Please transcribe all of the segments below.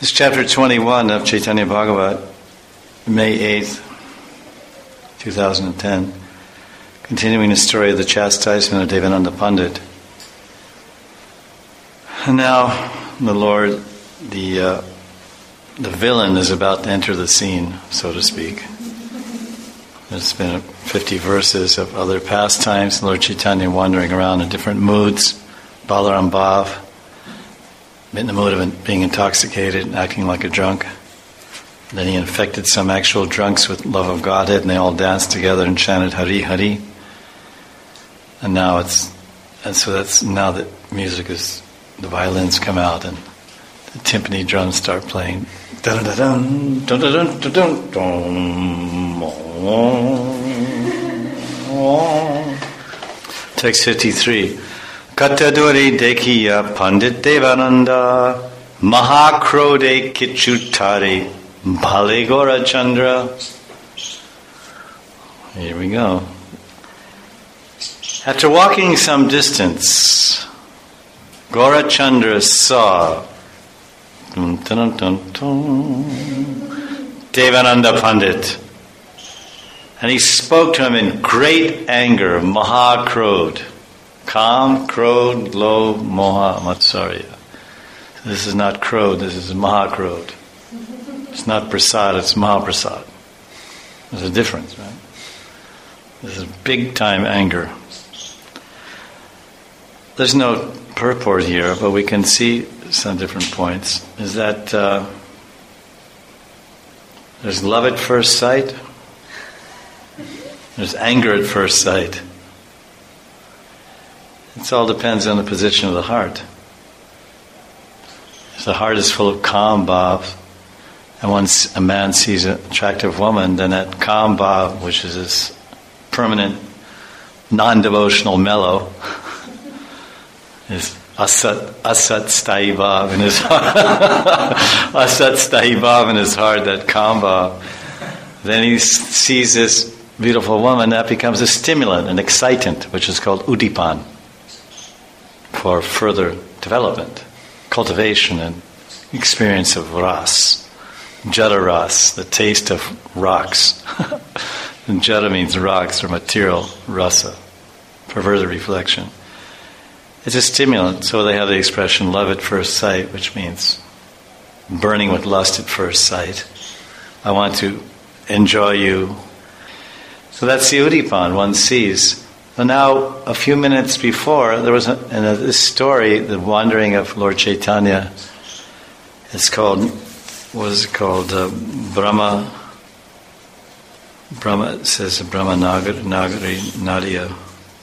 This is chapter 21 of Chaitanya Bhagavat, May 8th, 2010, continuing the story of the chastisement of Devananda Pandit. And now the Lord, the villain is about to enter the scene, so to speak. There's been 50 verses of other pastimes, Lord Chaitanya wandering around in different moods, Balaram Bhav, in the mood of being intoxicated and acting like a drunk. Then he infected some actual drunks with love of Godhead, and they all danced together and chanted Hari Hari. And now now that music is, the violins come out and the timpani drums start playing. Dun dun dun dun dun dun dun dun. Text 53. Kataduri dekhiya Pandit Devananda Mahakrode Kichutari Bhale Gora Chandra. Here we go. After walking some distance, Gora Chandra saw Devananda Pandit, and he spoke to him in great anger. Mahakrode. Kam, Krod, Lo, Moha, Matsarya. This is not Krod, this is Mahakrod. It's not Prasad, it's Mahaprasad. There's a difference, right? This is big time anger. There's no purport here, but we can see some different points. Is that there's love at first sight, there's anger at first sight. It all depends on the position of the heart. If the heart is full of Kam Bhav, and once a man sees an attractive woman, then that Kam Bhav, which is this permanent, non-devotional mellow, is Asat Sthayi Bhav in his heart. Asat Sthayi Bhav in his heart, that Kam Bhav. Then he sees this beautiful woman, that becomes a stimulant, an excitant, which is called Udipan, for further development, cultivation, and experience of ras, jada ras, the taste of rocks. And jada means rocks or material, rasa, perverted reflection. It's a stimulant, so they have the expression love at first sight, which means burning with lust at first sight. I want to enjoy you. So that's the Udipan one sees. So now, a few minutes before, there was in this story, the wandering of Lord Chaitanya. It's called, Brahma. It says Brahma Nagari Nadia.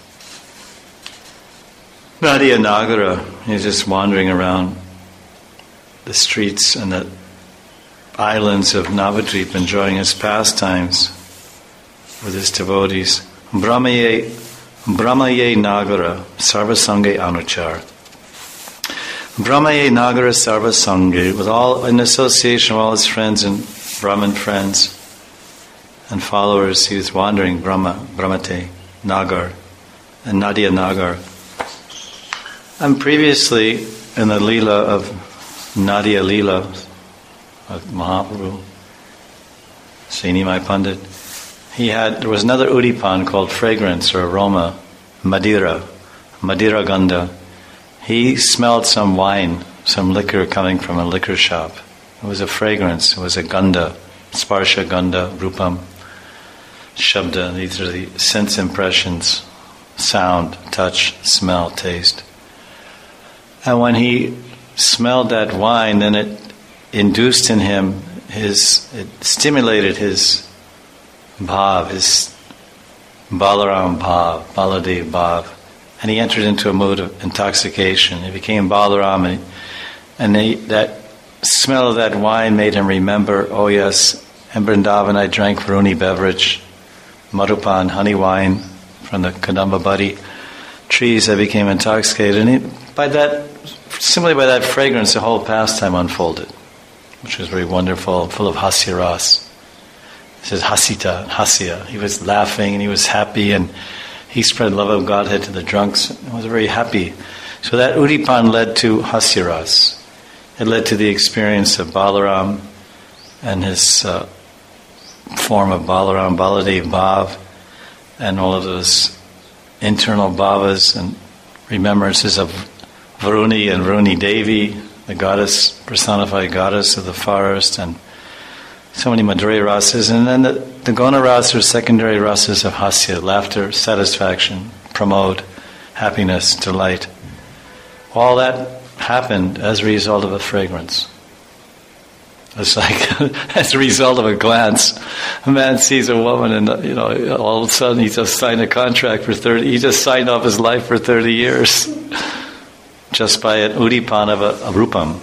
Nadia Nagara. He's just wandering around the streets and the islands of Navadvip, enjoying his pastimes with his devotees. Brahmaye Nagara Sarvasange Anuchar. Brahmaye Nagara Sarvasange, with all in association with all his friends and Brahmin friends and followers, he was wandering Brahmate Nagar and Nadia Nagar. And previously in the Leela of Nadia Leela of Mahaprabhu, Srini Mai Pandit, there was another Udipan called fragrance or aroma, Madira Gandha. He smelled some wine, some liquor coming from a liquor shop. It was a fragrance, it was a Gandha, Sparsha Gandha, Rupam, Shabda. These are the sense impressions, sound, touch, smell, taste. And when he smelled that wine, then it induced in him it stimulated his Bhav, his Balaram Bhav, Baladev Bhav, and he entered into a mood of intoxication. He became Balaram, and that smell of that wine made him remember, oh yes, in Vrindavan I drank Varuni beverage, Madhupan, honey wine from the Kadamba Buddy trees. I became intoxicated, and simply by that fragrance, the whole pastime unfolded, which was very wonderful, full of hasya ras. It says hasita, hasya. He was laughing and he was happy, and he spread love of Godhead to the drunks. He was very happy. So that Udipan led to hasya ras. It led to the experience of Balaram and his form of Balaram, Baladev Bhav, and all of those internal bhavas and remembrances of Varuni and Varuni Devi, the goddess, personified goddess of the forest, and so many Madhurya rasas. And then the Gona rasas, secondary rasas of Hasya, laughter, satisfaction, pramod, happiness, delight. All that happened as a result of a fragrance. It's like, as a result of a glance, a man sees a woman and, all of a sudden he just signed a contract for 30, he just signed off his life for 30 years. Just by an udipan of a rupam.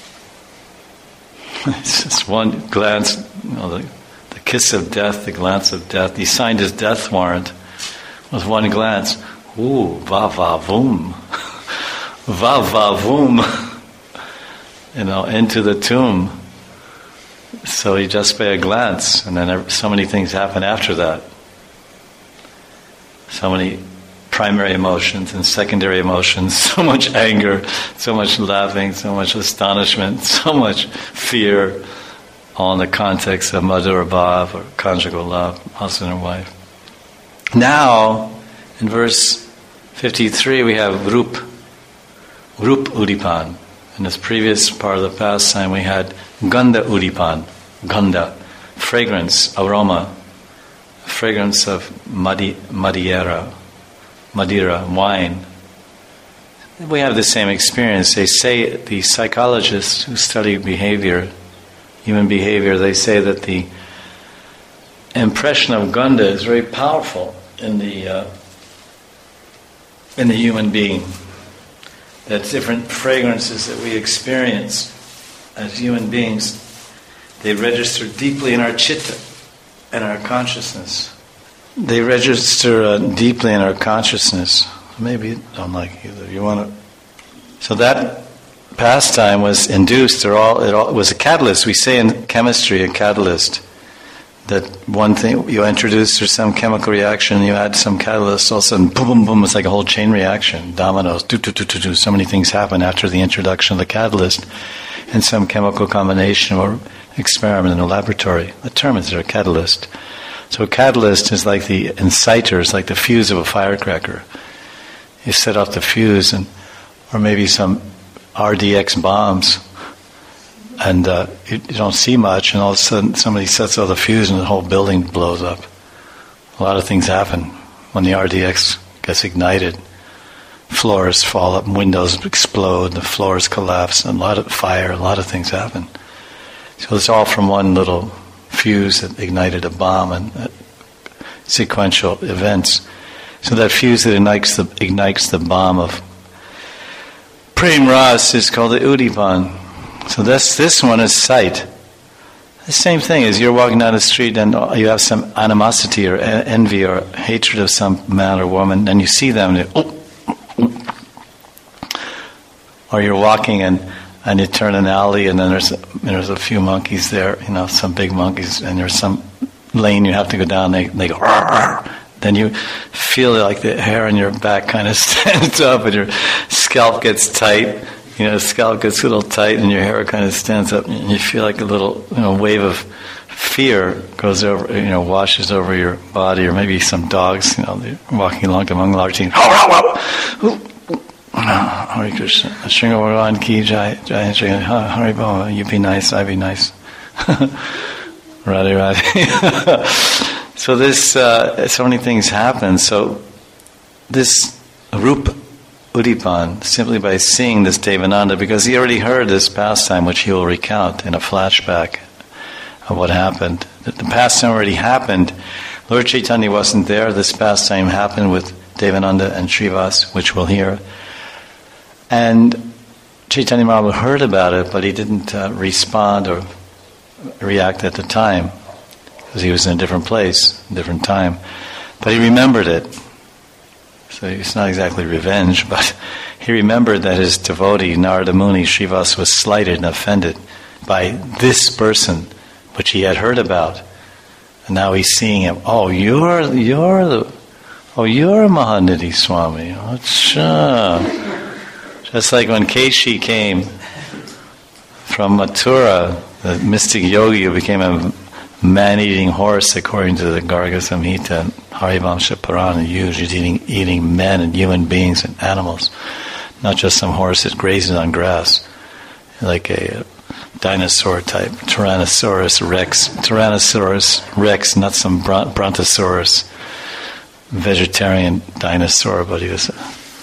It's just one glance, the kiss of death, the glance of death. He signed his death warrant with one glance. Ooh, va-va-voom. Va-va-voom. Into the tomb. So he just by a glance, and then so many things happen after that. So many primary emotions and secondary emotions, so much anger, so much laughing, so much astonishment, so much fear, all in the context of Madhura Bhav or conjugal love, husband and wife. Now, in verse 53, we have Rup Udipan. In this previous part of the pastime, we had Gandha Udipan, Gandha, fragrance, aroma, fragrance of Madira, wine. We have the same experience. They say, the psychologists who study behavior, human behavior, they say that the impression of Gandha is very powerful in the human being. That different fragrances that we experience as human beings, they register deeply in our chitta, in our consciousness. They register deeply in our consciousness. Maybe you don't like either. You want to. So that pastime was induced, it was a catalyst. We say in chemistry, a catalyst. That one thing you introduce or some chemical reaction, you add some catalyst, all of a sudden, boom, boom, boom. It's like a whole chain reaction. Dominoes, do. So many things happen after the introduction of the catalyst, and some chemical combination or experiment in a laboratory. The term is a catalyst. So a catalyst is like the inciter, it's like the fuse of a firecracker. You set off the fuse, or maybe some RDX bombs, and you don't see much, and all of a sudden somebody sets off the fuse and the whole building blows up. A lot of things happen when the RDX gets ignited. Floors fall up, windows explode, the floors collapse, and a lot of fire, a lot of things happen. So it's all from one little fuse that ignited a bomb and sequential events. So that fuse that ignites the bomb of Prem Ras is called the Udipan. So this one is sight. The same thing as you're walking down the street and you have some animosity or envy or hatred of some man or woman, and you see them, or you're walking and you turn an alley, and then there's a few monkeys there, some big monkeys, and there's some lane you have to go down. They go, rawr, rawr. Then you feel like the hair on your back kind of stands up, and your scalp gets tight. The scalp gets a little tight, and your hair kind of stands up, and you feel like a little wave of fear goes over, washes over your body, or maybe some dogs, they're walking along among large teams. Hare Krishna, Shringa Bhagavan ki jai, jai Shringa, Hare Bhava, you be nice, I be nice. Radhe. So this, so many things happen. So this Rup Udipan, simply by seeing this Devananda, because he already heard this pastime, which he will recount in a flashback of what happened. The pastime already happened. Lord Chaitanya wasn't there. This pastime happened with Devananda and Srivas, which we'll hear. And Chaitanya Mahaprabhu heard about it, but he didn't respond or react at the time, because he was in a different place, different time. But he remembered it. So it's not exactly revenge, but he remembered that his devotee, Narada Muni, Srivas, was slighted and offended by this person, which he had heard about. And now he's seeing him. Oh, you're Mahanidhi Swami. Achha. Just like when Keshi came from Mathura, the mystic yogi who became a man-eating horse, according to the Garga Samhita and Harivamsha Purana, usually eating men and human beings and animals, not just some horse that grazes on grass, like a dinosaur type, Tyrannosaurus Rex, not some Brontosaurus vegetarian dinosaur, but he was,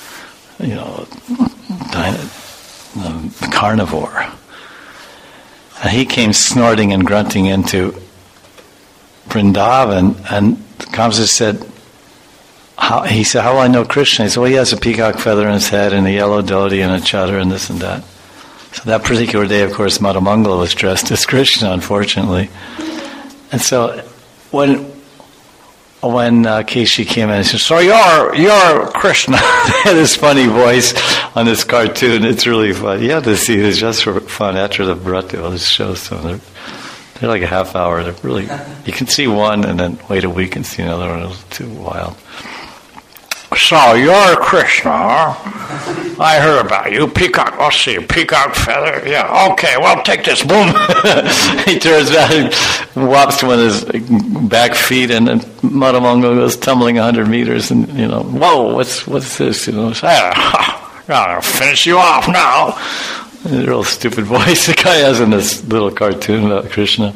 a carnivore. And he came snorting and grunting into Vrindavan, and Kamsa said, how will I know Krishna? He said, well, he has a peacock feather in his head and a yellow dhoti and a chadar and this and that. So that particular day, of course, Madhamangala was dressed as Krishna, unfortunately. And so when Keshi came in, he said, so you're Krishna. They had this funny voice on this cartoon. It's really fun. You have to see this just for fun. After the Bharati, I'll just show some. They're like a half hour. They're really, you can see one and then wait a week and see another one. It was too wild. So you're Krishna, huh? I heard about you. Peacock, let's see, peacock feather. Yeah, okay, well, take this. Boom. He turns back and whops one of his back feet, and then Madhamangala goes tumbling 100 meters, and, whoa, what's this? I'll finish you off now. A real stupid voice the guy has in this little cartoon about Krishna.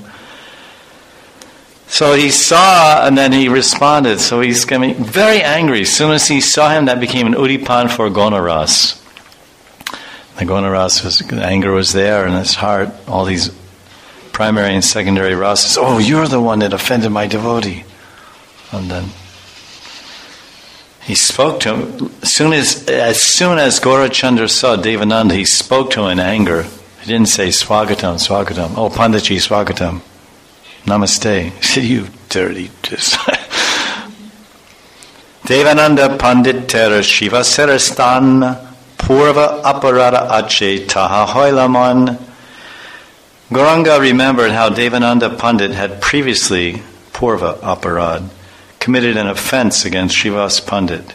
So he saw, and then he responded. So he's getting very angry. As soon as he saw him, that became an udipan for Gonaras. The Gonaras the anger was there in his heart. All these primary and secondary rasas. Oh, you're the one that offended my devotee. And then he spoke to him. As soon as Gaurachandra saw Devananda, he spoke to him in anger. He didn't say swagatam. Oh, Panditji, swagatam. Namaste. He said, you dirty Devananda Pandit Tera Shiva Sarastan Purva Aparada Ache Taha Hoilaman. Gauranga remembered how Devananda Pandit had previously, Purva Aparad, committed an offense against Srivas Pandit.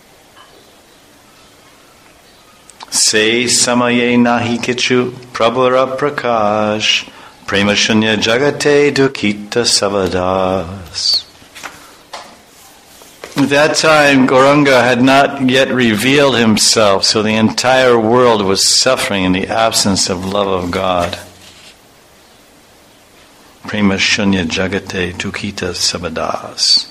Se Samaye Nahi Kichu Prabhura Prakash Prema Shunya Jagate Dukita Savadas. At that time, Gauranga had not yet revealed himself, so the entire world was suffering in the absence of love of God. Prema Shunya Jagate Dukita Savadas.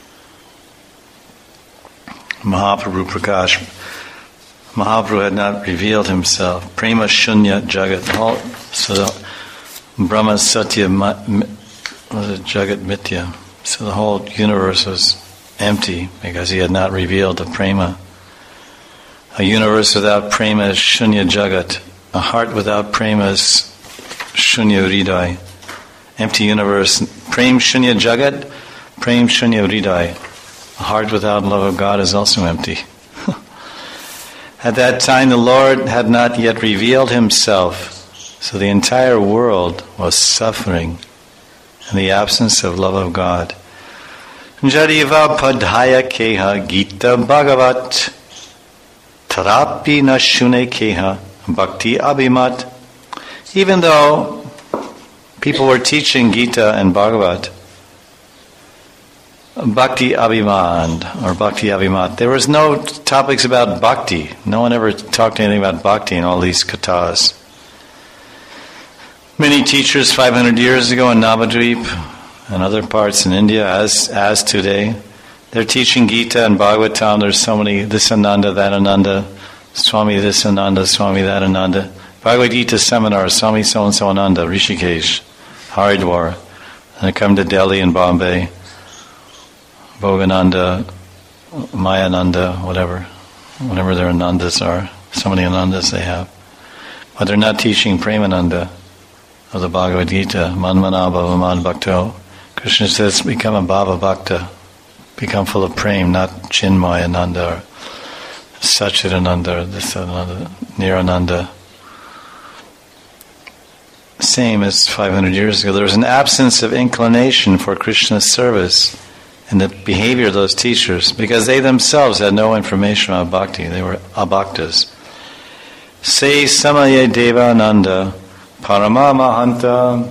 Mahaprabhu Prakash. Mahaprabhu had not revealed himself. Prema Shunya Jagat. So Brahma Satya was a Jagat Mitya. So the whole universe was empty because he had not revealed the prema. A universe without prema is Shunya Jagat. A heart without prema is Shunya Hridaya. Empty universe. Prem Shunya Jagat, Prem Shunya Hridaya. A heart without love of God is also empty. At that time the Lord had not yet revealed himself. So the entire world was suffering in the absence of love of God. Jariva padhaya keha gita bhagavat tarapi na shune keha bhakti abhimat. Even though people were teaching Gita and Bhagavat, Bhakti Abhiman or Bhakti Abhimat, there was no topics about Bhakti. No one ever talked anything about Bhakti in all these kathas. Many teachers 500 years ago in Navadvip and other parts in India, as today, they're teaching Gita and Bhagavatam. There's so many, this Ananda, that Ananda, Swami this Ananda, Swami that Ananda. Bhagavad Gita seminar, Swami so-and-so Ananda, Rishikesh, Haridwar. And they come to Delhi and Bombay, Bhogananda, Mayananda, whatever their Anandas are. So many Anandas they have. But they're not teaching Premananda of the Bhagavad Gita, Manmana Bhavaman Bhakto. Krishna says, become a Bhava Bhakta, become full of prem, not Chinmaya Ananda or Satchidananda or this Ananda, Nirananda. Same as 500 years ago. There was an absence of inclination for Krishna's service in the behavior of those teachers because they themselves had no information about bhakti. They were abhaktas. Se Samaya Devananda Parama Mahanta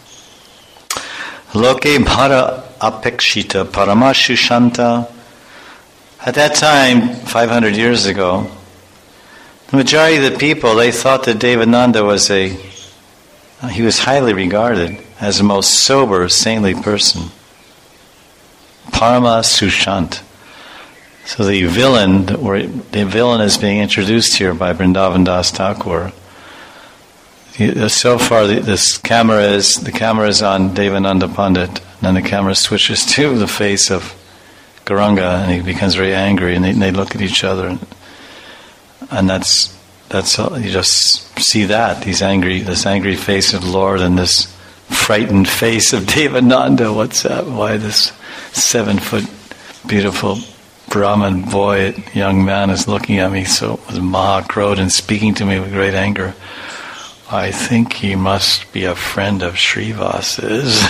Loke Bhara Apekshita Parama Shushanta. At that time, 500 years ago, the majority of the people, they thought that Devananda he was highly regarded as the most sober, saintly person. Parama Sushant. So the villain is being introduced here by Vrindavan Das Thakur. So far, the camera is on Devananda Pandit, and then the camera switches to the face of Gauranga, and he becomes very angry, and they look at each other, and that's all. You just see this angry face of the Lord, and this frightened face of Devananda. What's that? Why this 7-foot beautiful Brahmin boy, young man, is looking at me so with Mahakrodha and speaking to me with great anger? I think he must be a friend of Srivasa's.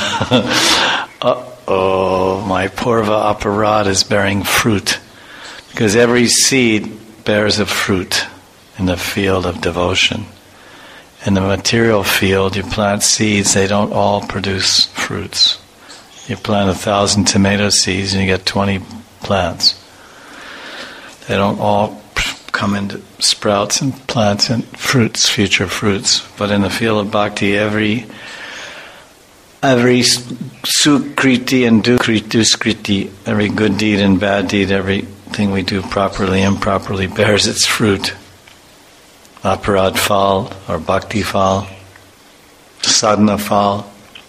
Uh-oh, my Purva Aparad is bearing fruit. Because every seed bears a fruit in the field of devotion. In the material field, you plant seeds, they don't all produce fruits. You plant 1,000 tomato seeds and you get 20 plants. They don't all come into sprouts and plants and fruits, future fruits. But in the field of bhakti, every sukriti and duskriti, every good deed and bad deed, everything we do properly, improperly, bears its fruit. Aparad phal or bhakti phal, sadhana phal.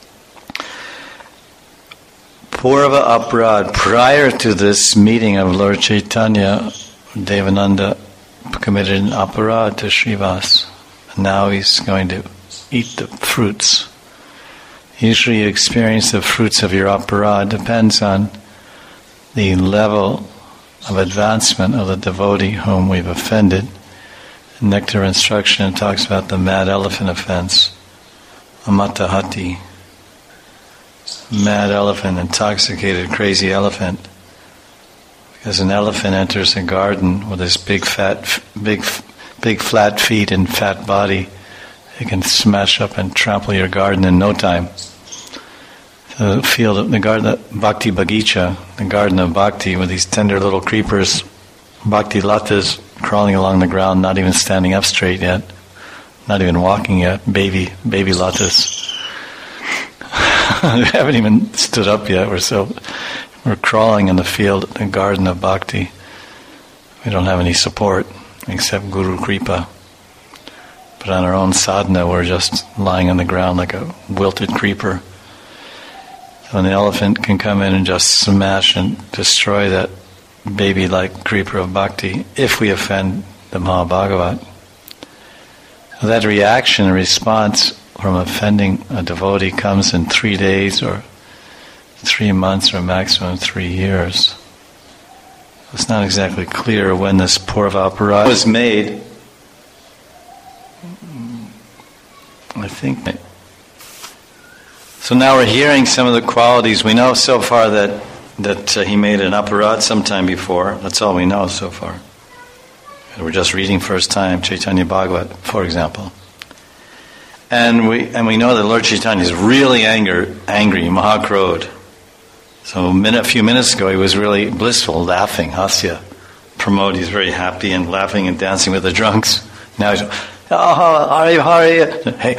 Purva aparad, prior to this meeting of Lord Chaitanya, Devananda committed an aparad to Srivas. And now he's going to eat the fruits. Usually you experience the fruits of your aparad. Depends on the level of advancement of the devotee whom we've offended. In Nectar Instruction, it talks about the mad elephant offense. Amatahati. Mad elephant, intoxicated, crazy elephant. Because an elephant enters a garden with his big flat feet and fat body, it can smash up and trample your garden in no time. The field of the garden, Bhakti Bagicha, the garden of Bhakti, with these tender little creepers, Bhakti latas crawling along the ground, not even standing up straight yet, not even walking yet, baby latas. They haven't even stood up yet. We're crawling in the field, the garden of Bhakti. We don't have any support except Guru Kripa. But on our own sadhana, we're just lying on the ground like a wilted creeper. So an elephant can come in and just smash and destroy that baby-like creeper of Bhakti if we offend the Mahabhagavat. So that reaction, response from offending a devotee comes in 3 days or 3 months or maximum 3 years. It's not exactly clear when this Purva Aparad was made. I think. So now we're hearing some of the qualities. We know so far that he made an aparad sometime before. That's all we know so far. We're just reading first time Chaitanya Bhagavat, for example. And we know that Lord Chaitanya is really angry, Mahakrodha. So a few minutes ago he was really blissful, laughing, hasya. Pramod, he's very happy and laughing and dancing with the drunks. Now he's, Hari. Hey,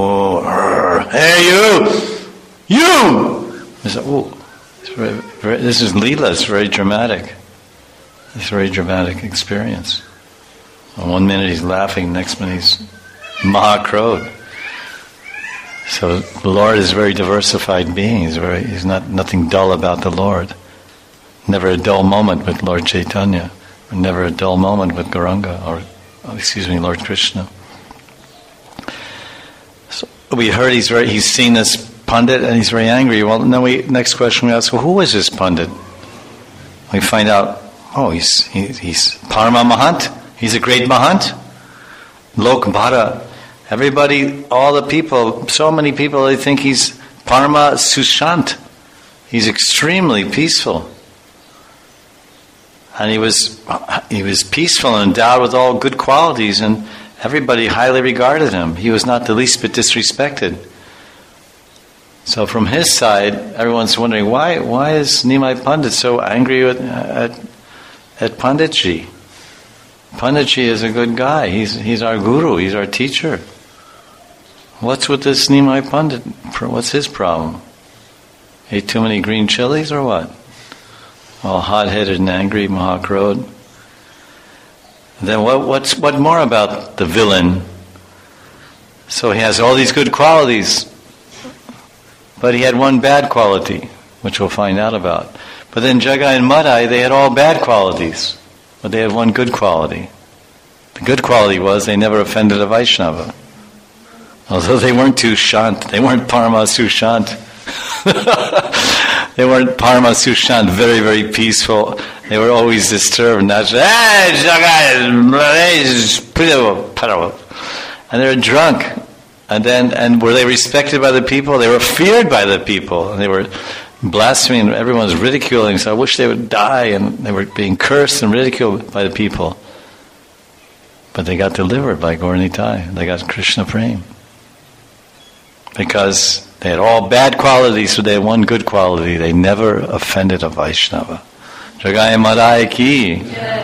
you! It's this is Leela, it's very dramatic. It's a very dramatic experience. On 1 minute he's laughing, next minute he's Mahakrodha. So the Lord is a very diversified being. He's nothing dull about the Lord. Never a dull moment with Lord Chaitanya. Or never a dull moment with Gauranga, Lord Krishna. So we heard he's seen this Pandit and he's very angry. Well, then next question we ask, well, who is this Pandit? We find out, he's Parama Mahant. He's a great Mahant. Lok Bhara. Everybody, all the people, so many people, they think he's Parama Sushant. He's extremely peaceful. And he was peaceful and endowed with all good qualities. And everybody highly regarded him. He was not the least bit disrespected. So from his side, everyone's wondering, why is Nimai Pandit so angry at Panditji? Panditji is a good guy. He's our guru. He's our teacher. What's with this Nimai Pandit? What's his problem? Ate too many green chilies or what? All hot-headed and angry, Mahakrod. Then what more about the villain? So he has all these good qualities, but he had one bad quality, which we'll find out about. But then Jagai and Madai, they had all bad qualities, but they had one good quality. The good quality was they never offended a Vaishnava. Although they weren't too shant, they weren't Parama Sushant. They weren't Parama Sushant, very, very peaceful. They were always disturbed. And they were drunk. And were they respected by the people? They were feared by the people. And they were blaspheming. Everyone was ridiculing. So I wish they would die. And they were being cursed and ridiculed by the people. But they got delivered by Gaur Nitai. They got Krishna Prem. Because they had all bad qualities, so they had one good quality. They never offended a Vaishnava. Jagai Madai ki.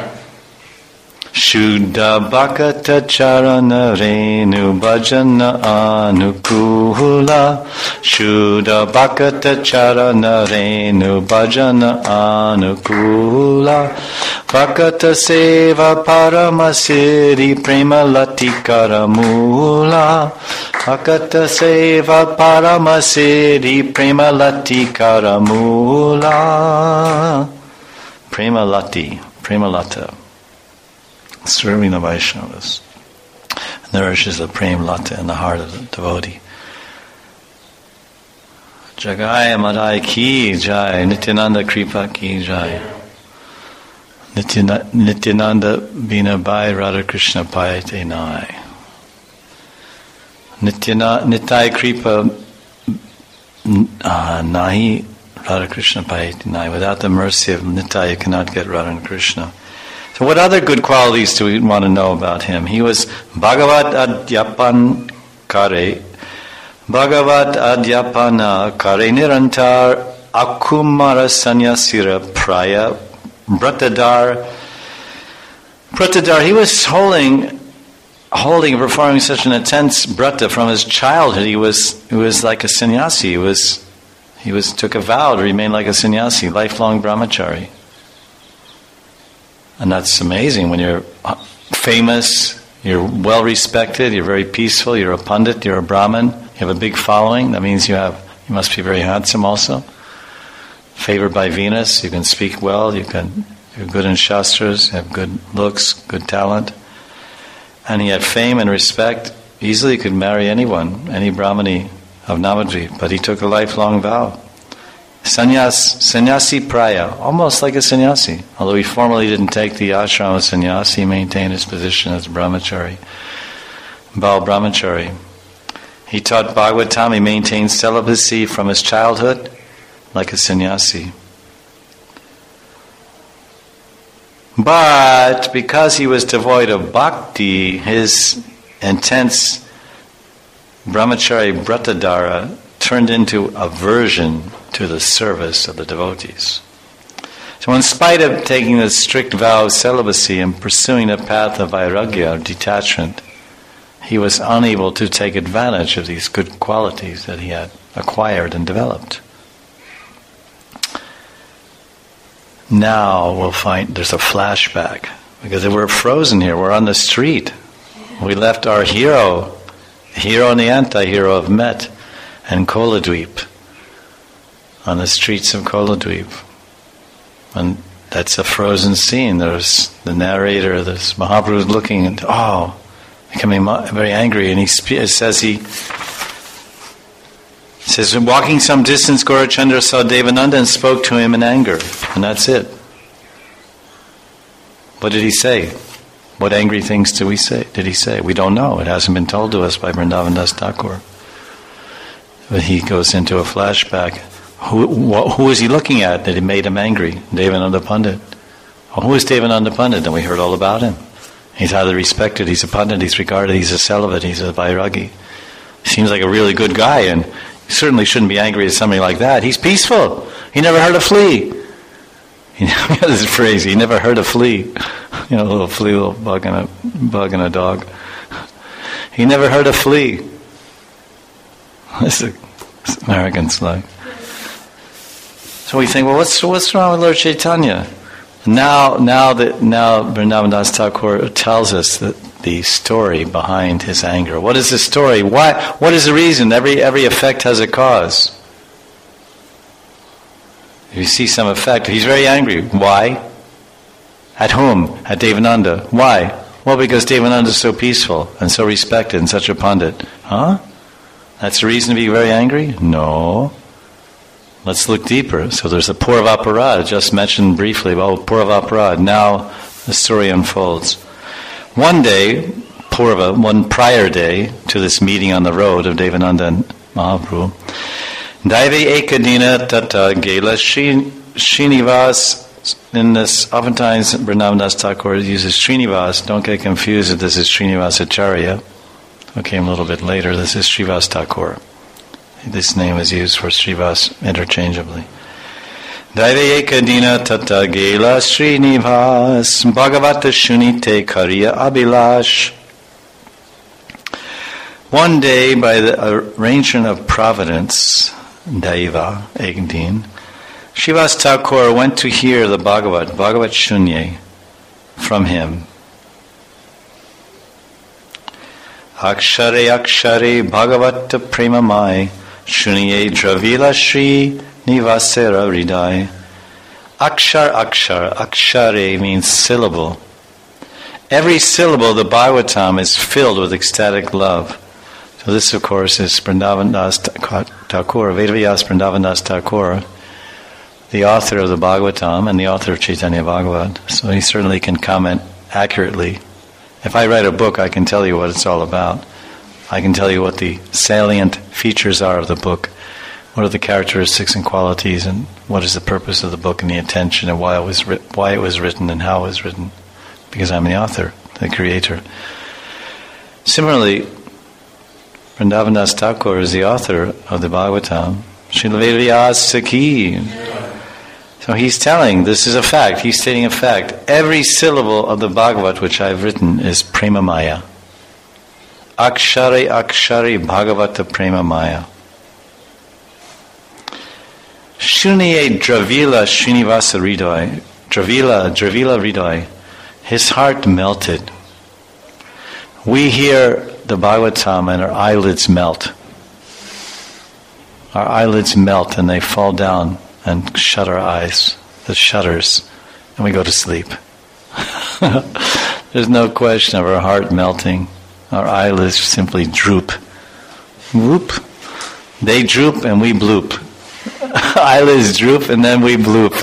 Shuddha Bhakata Charana Renu Bhajana Anukula. Shuddha Bhakata Charana Renu Bhajana Anukula. Bhakata Seva Paramasiri Prema Latikara Mula. Bhakata Seva Paramasiri Prema Latikara Mula. Prema Lati, Prema Lata. Serving the Vaishnavas nourishes the Prem Lata in the heart of the devotee. Jagai Madai ki jai, Nityananda Kripa ki jai. Nityananda Bina Bhai Radha Krishna Payate Nai. Nitai Kripa Nahi Radha Krishna Payate Nai. Without the mercy of Nitai, you cannot get Radha and Krishna. So what other good qualities do we want to know about him? He was Bhagavat Adhyapan Kare. Bhagavat Adhyapana Kare Nirantar Akumara Sanyasira Praya Bratadar. Bratadar, he was holding, performing such an intense brata from his childhood. He was like a sannyasi. He took a vow to remain like a sannyasi, lifelong brahmachari. And that's amazing when you're famous, you're well respected, you're very peaceful, you're a pandit, you're a brahmin, you have a big following. That means you must be very handsome also. Favored by Venus, you can speak well, you're good in shastras, you have good looks, good talent. And he had fame and respect. Easily could marry anyone, any brahmani of Navadvip, but he took a lifelong vow. Sannyasi praya, almost like a sannyasi. Although he formally didn't take the ashram of sannyasi, he maintained his position as brahmachari, Bal brahmachari. He taught Bhagavatam, he maintained celibacy from his childhood, like a sannyasi. But because he was devoid of bhakti, his intense brahmachari bratadara turned into aversion to the service of the devotees. So in spite of taking the strict vow of celibacy and pursuing the path of vairagya, or detachment, he was unable to take advantage of these good qualities that he had acquired and developed. Now we'll find there's a flashback, because we're frozen here, we're on the street. We left our hero and the anti-hero have met in Koladweep, on the streets of Koladweep. And that's a frozen scene. There's the narrator, this Mahaprabhu is looking and, becoming very angry, and he says, walking some distance, Gaurachandra saw Devananda and spoke to him in anger. And that's it. What did he say? What angry things did he say? We don't know. It hasn't been told to us by Vrindavan Das Thakur. But he goes into a flashback. Who is he looking at that he made him angry? Devananda Pandit. Well, who is Devananda Pandit? And we heard all about him. He's highly respected, he's a pandit, he's regarded, he's a celibate, he's a vairagi. He seems like a really good guy, and you certainly shouldn't be angry at somebody like that. He's peaceful. He never hurt a flea. This phrase, he never hurt a flea. A little flea, a little bug and a dog. He never hurt a flea. This is American slang. So we think, well, what's wrong with Lord Chaitanya? Now Vrindavan Das Thakur tells us the story behind his anger. What is the story? Why? What is the reason? Every effect has a cause. If you see some effect, he's very angry. Why? At whom? At Devananda. Why? Well, because Devananda is so peaceful and so respected and such a pandit. Huh? That's the reason to be very angry? No. Let's look deeper. So there's a Purva Aparad, just mentioned briefly about Purva Aparad. Now the story unfolds. One prior day to this meeting on the road of Devananda and Mahaprabhu, Daive Ekadina Tata Gela Srinivas. In this, oftentimes Vrindavan Das Thakur uses Srinivas. Don't get confused that this is Srinivas Acharya, who came a little bit later. This is Srivas Thakur. This name is used for Srivas interchangeably. Daive Ekadina Tata Gela Srinivas Bhagavata Shunite Kariya Abhilash. One day, by the arrangement of providence, Daiva Ekadin, Srivas Thakur went to hear the Bhagavat Shunye, from him. Akshare Bhagavata Premamai Shunye Dravila Shri Nivasera Hridai. Akshare means syllable. Every syllable of the Bhagavatam is filled with ecstatic love. So this, of course, is Vrindavan Das Thakur, Vedavyas Vrindavan Das Thakur, the author of the Bhagavatam and the author of Chaitanya Bhagavat. So he certainly can comment accurately. If I write a book, I can tell you what it's all about. I can tell you what the salient features are of the book, what are the characteristics and qualities, and what is the purpose of the book and the intention, and why it was written and how it was written. Because I'm the author, the creator. Similarly, Vrindavan Das Thakur is the author of the Bhagavatam. Srila Vedavyas Saki. So he's telling, this is a fact, he's stating a fact. Every syllable of the Bhagavat which I've written is Premamaya. Akshare Bhagavata Premamaya. Shunye Dravila Srinivasa Hridai. Dravila Hridai. His heart melted. We hear the Bhagavatam and our eyelids melt. Our eyelids melt and they fall down and shut our eyes, the shutters, and we go to sleep. There's no question of our heart melting. Our eyelids simply droop. Whoop. They droop and we bloop. Eyelids droop and then we bloop.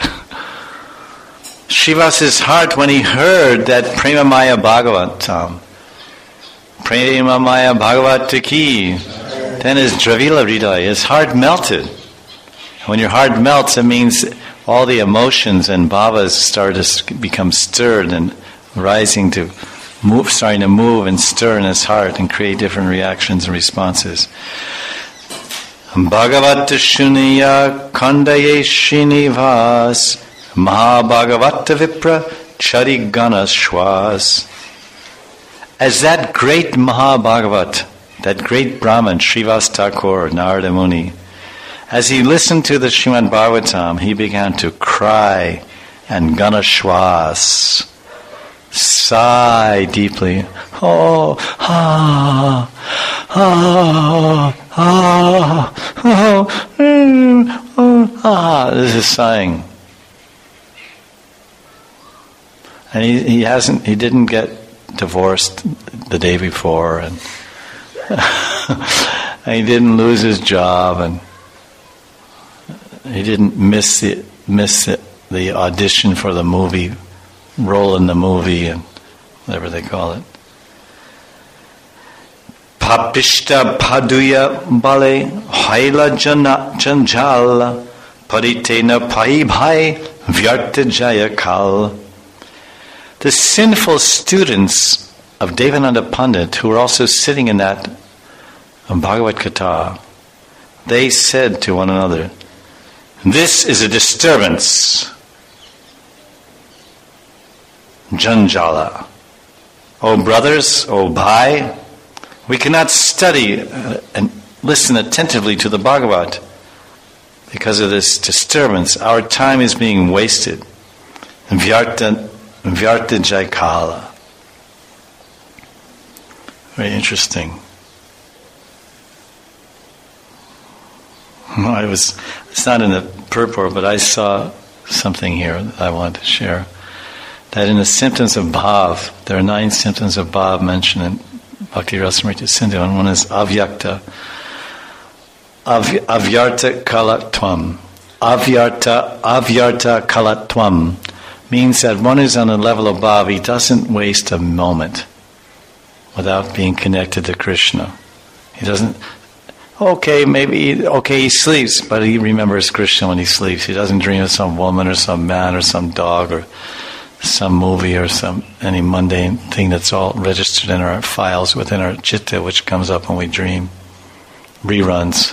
Srivas's heart, when he heard that Premamaya Bhagavatam, Premamaya Bhagavata ki, then his Dravila Hridaya, his heart melted. When your heart melts, it means all the emotions and bhavas start to become stirred and starting to move and stir in his heart and create different reactions and responses. Bhagavata Shuniya Kandaye Srinivas Mahabhagavata Vipra Charigana Shwas. As that great Mahabhagavat, that great Brahman, Srivas Thakur, Narada Muni, as he listened to the Srimad Bhagavatam, he began to cry and Ganashwas, sigh deeply. Oh, ah, ah, ah, oh, ah. This is sighing. And he didn't get divorced the day before, and, and he didn't lose his job, and he didn't miss the audition for the movie, role in the movie, and whatever they call it. Papishta paduya bale haila janjal paritena pai bhai vyarta jaya kal. the sinful students of Devananda Pandit, who were also sitting in that Bhagavad Gita, they said to one another, "This is a disturbance. Janjala. O brothers, O Bhai, we cannot study and listen attentively to the Bhagavad because of this disturbance. Our time is being wasted. Vyarta Jaikala." Very interesting. It's not in the purport, but I saw something here that I wanted to share. That in the symptoms of bhav, there are 9 symptoms of bhav mentioned in Bhakti Rasamrita Sindhu, and one is avyakta. Avyarta kalatvam. Avyarta kalatvam means that one is on a level of bhav, he doesn't waste a moment without being connected to Krishna. He doesn't, he sleeps, but he remembers Krishna when he sleeps. He doesn't dream of some woman or some man or some dog or some movie or any mundane thing that's all registered in our files within our chitta, which comes up when we dream. Reruns.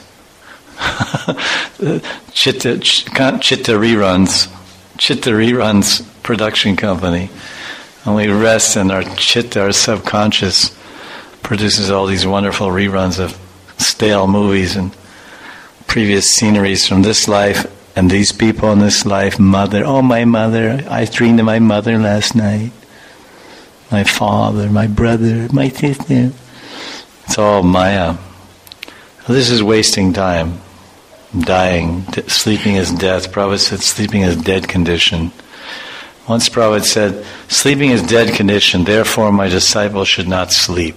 Chitta Reruns. Chitta Reruns production company. And we rest, and our chitta, our subconscious, produces all these wonderful reruns of stale movies and previous sceneries from this life and these people in this life. Mother, oh my mother, I dreamed of my mother last night. My father, my brother, my sister. It's all Maya. This is wasting time. Dying. Sleeping is death. Prabhupada said sleeping is dead condition. Once Prabhupada said, sleeping is dead condition, therefore my disciple should not sleep.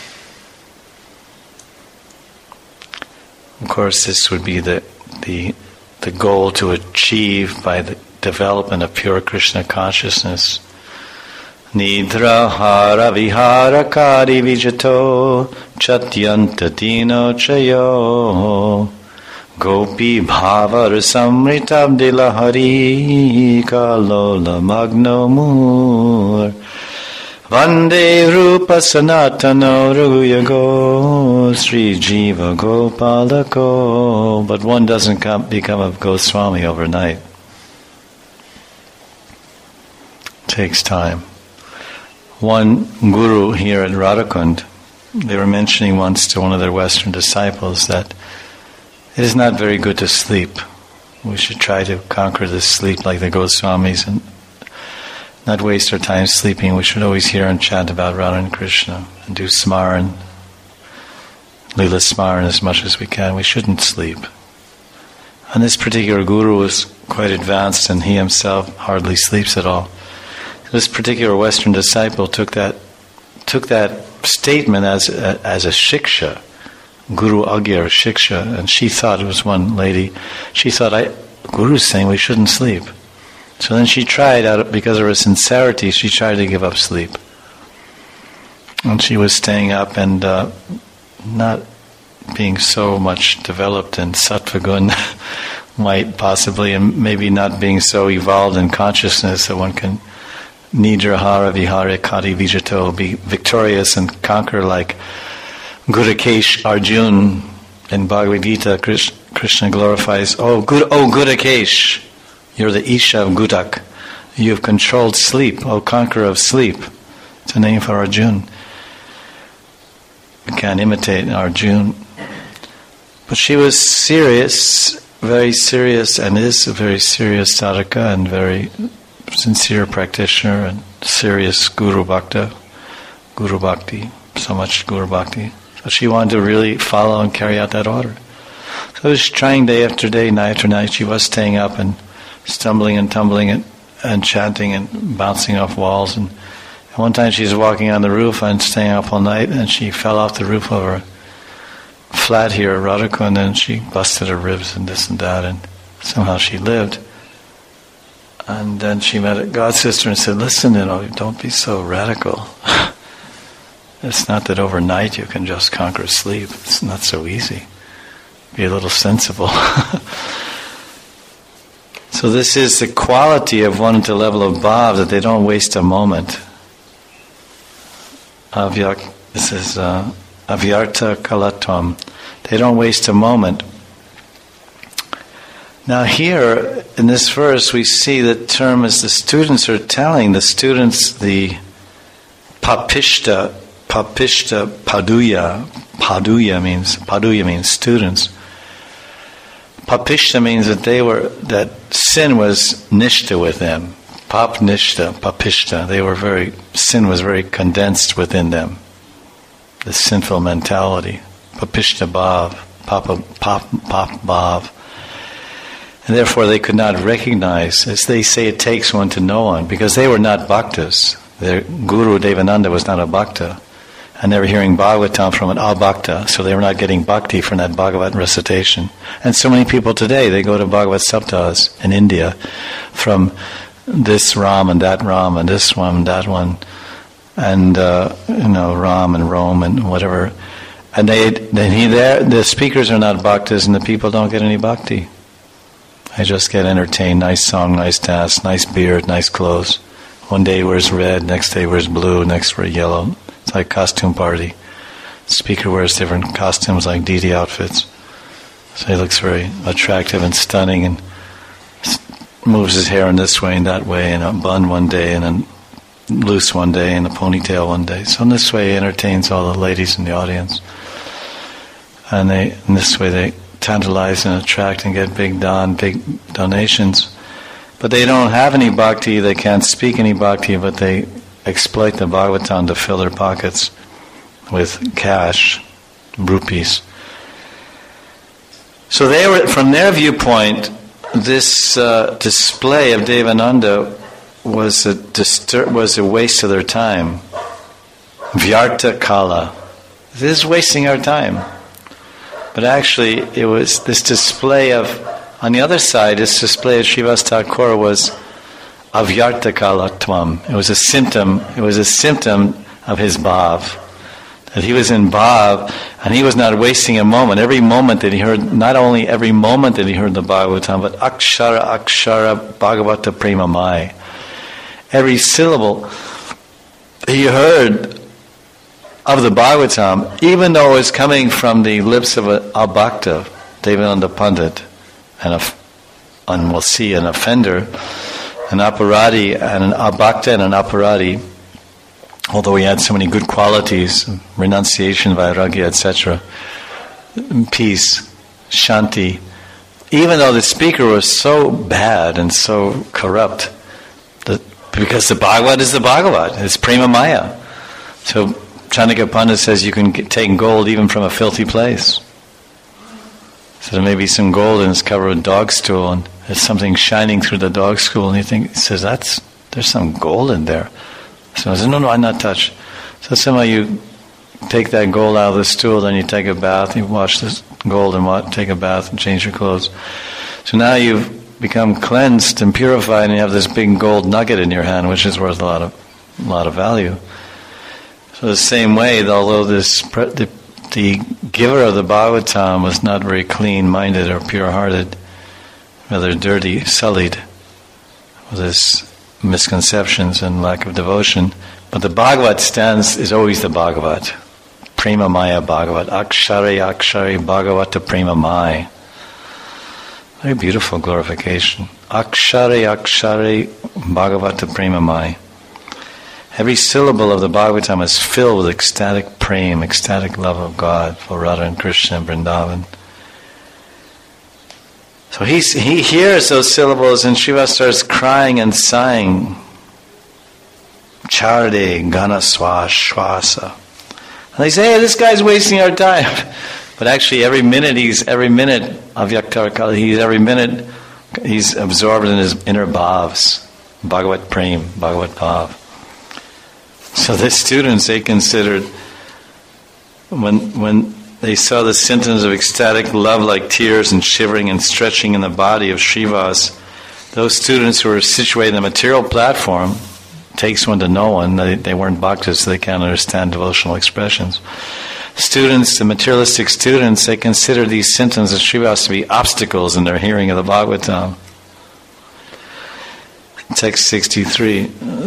Of course, this would be the goal to achieve by the development of pure Krishna consciousness. Nidra hara vihara kari vijato chatyanta dino chayo gopi bhavar samritabdila hari kalola magno mur Vande rupa sanatano ruyago Sri Jiva Gopalako. But one doesn't become a Goswami overnight. It takes time. One guru here at Radhakund, they were mentioning once to one of their Western disciples that it is not very good to sleep. We should try to conquer this sleep like the Goswamis and not waste our time sleeping. We should always hear and chant about Radha and Krishna and do smaran, Lila smaran as much as we can. We shouldn't sleep. And this particular guru was quite advanced, and he himself hardly sleeps at all. This particular Western disciple took that statement as a shiksha, Guru Agya or shiksha, and she thought, it was one lady, she thought, Guru's saying we shouldn't sleep. So then she tried, because of her sincerity, she tried to give up sleep. And she was staying up and not being so much developed in sattva gun, might possibly, and maybe not being so evolved in consciousness that one can nidra hara vihara kati vijato, be victorious and conquer like Gudakesh Arjun in Bhagavad Gita. Krishna glorifies, oh Gudakesh, you're the Isha of Gudak. You have controlled sleep, O conqueror of sleep. It's a name for Arjun. We can't imitate Arjun. But she was serious, very serious, and is a very serious sadhaka and very sincere practitioner and serious Guru Bhakti, so much Guru Bhakti. So she wanted to really follow and carry out that order. So she was trying day after day, night after night. She was staying up and stumbling and tumbling and chanting and bouncing off walls. And one time she was walking on the roof and staying up all night, and she fell off the roof of her flat here at Radhakund, and she busted her ribs and this and that, and somehow she lived. And then she met a God sister and said, listen, don't be so radical. It's not that overnight you can just conquer sleep. It's not so easy. Be a little sensible. So this is the quality of one at the level of bhav, that they don't waste a moment. This is avyarta kalatvam. They don't waste a moment. Now here, in this verse, we see the term as the students are telling the students, the papishta paduya. Paduya means students. Papishta means that sin was nishta with them. Pap nishta, papishta. Sin was very condensed within them. The sinful mentality. Papishta bhav, pap bhav. And therefore they could not recognize, as they say, it takes one to know one, because they were not bhaktas. Their guru Devananda was not a bhakta. And they were hearing Bhagavatam from an abhakta, so they were not getting bhakti from that Bhagavat recitation. And so many people today, they go to Bhagavat Saptas in India, from this Ram and that Ram and this one and that one, and Ram and Rome and whatever. And the speakers are not bhaktas, and the people don't get any bhakti. They just get entertained, nice song, nice dance, nice beard, nice clothes. One day he wears red, next day he wears blue, next wears yellow. It's like costume party. The speaker wears different costumes like deity outfits. So he looks very attractive and stunning, and moves his hair in this way and that way, and a bun one day, and then loose one day, and a ponytail one day. So in this way he entertains all the ladies in the audience. And in this way they tantalize and attract and get big donations. But they don't have any bhakti, they can't speak any bhakti, but they exploit the Bhagavatam to fill their pockets with cash, rupees. So they were, from their viewpoint, this display of Devananda was a waste of their time. Vyarta kala. This is wasting our time. But actually, it was this display of, on the other side, this display of Srivas Thakur was avyarta kalatvam. It was a symptom of his bhav. That he was in bhav, and he was not wasting a moment. Every moment that he heard, not only every moment that he heard the Bhagavatam, but akshara bhagavata premamai. Every syllable he heard of the Bhagavatam, even though it was coming from the lips of a bhakta, Devananda Pandit, and we'll see an offender, an aparadi, and an abhakta and an aparadi, although he had so many good qualities, renunciation, vairagya, etc., peace, shanti, even though the speaker was so bad and so corrupt, because the Bhagavad is the Bhagavad, it's prema maya. So Chandika Pandit says you can take gold even from a filthy place. So there may be some gold and it's covered with dog stool, and there's something shining through the dog stool, and he says, there's some gold in there. So I said, no, I'm not touched. So somehow you take that gold out of the stool, then you take a bath, you wash this gold and take a bath and change your clothes. So now you've become cleansed and purified, and you have this big gold nugget in your hand, which is worth a lot of value. So the same way, although the giver of the Bhagavatam was not very clean-minded or pure-hearted, rather dirty, sullied with his misconceptions and lack of devotion, but the Bhagavat is always the Bhagavat. Prema Maya Bhagavat. Akshari Bhagavata Prema Maya. Very beautiful glorification. Akshari Bhagavata Prema Maya. Every syllable of the Bhagavatam is filled with ecstatic prema, ecstatic love of God for Radha and Krishna and Vrindavan. So he hears those syllables, and Shiva starts crying and sighing. Charde Gana Swasa. And they say, hey, this guy's wasting our time. But actually every minute of Yaktarakala, he's absorbed in his inner bhavs. Bhagavat Prem, Bhagavat Bhav. So the students, they considered, when they saw the symptoms of ecstatic love like tears and shivering and stretching in the body of Srivas, those students who were situated in the material platform, takes one to know one, they weren't bhaktas, so they can't understand devotional expressions. Students, the materialistic students, they consider these symptoms of Srivas to be obstacles in their hearing of the Bhagavatam. Text 63.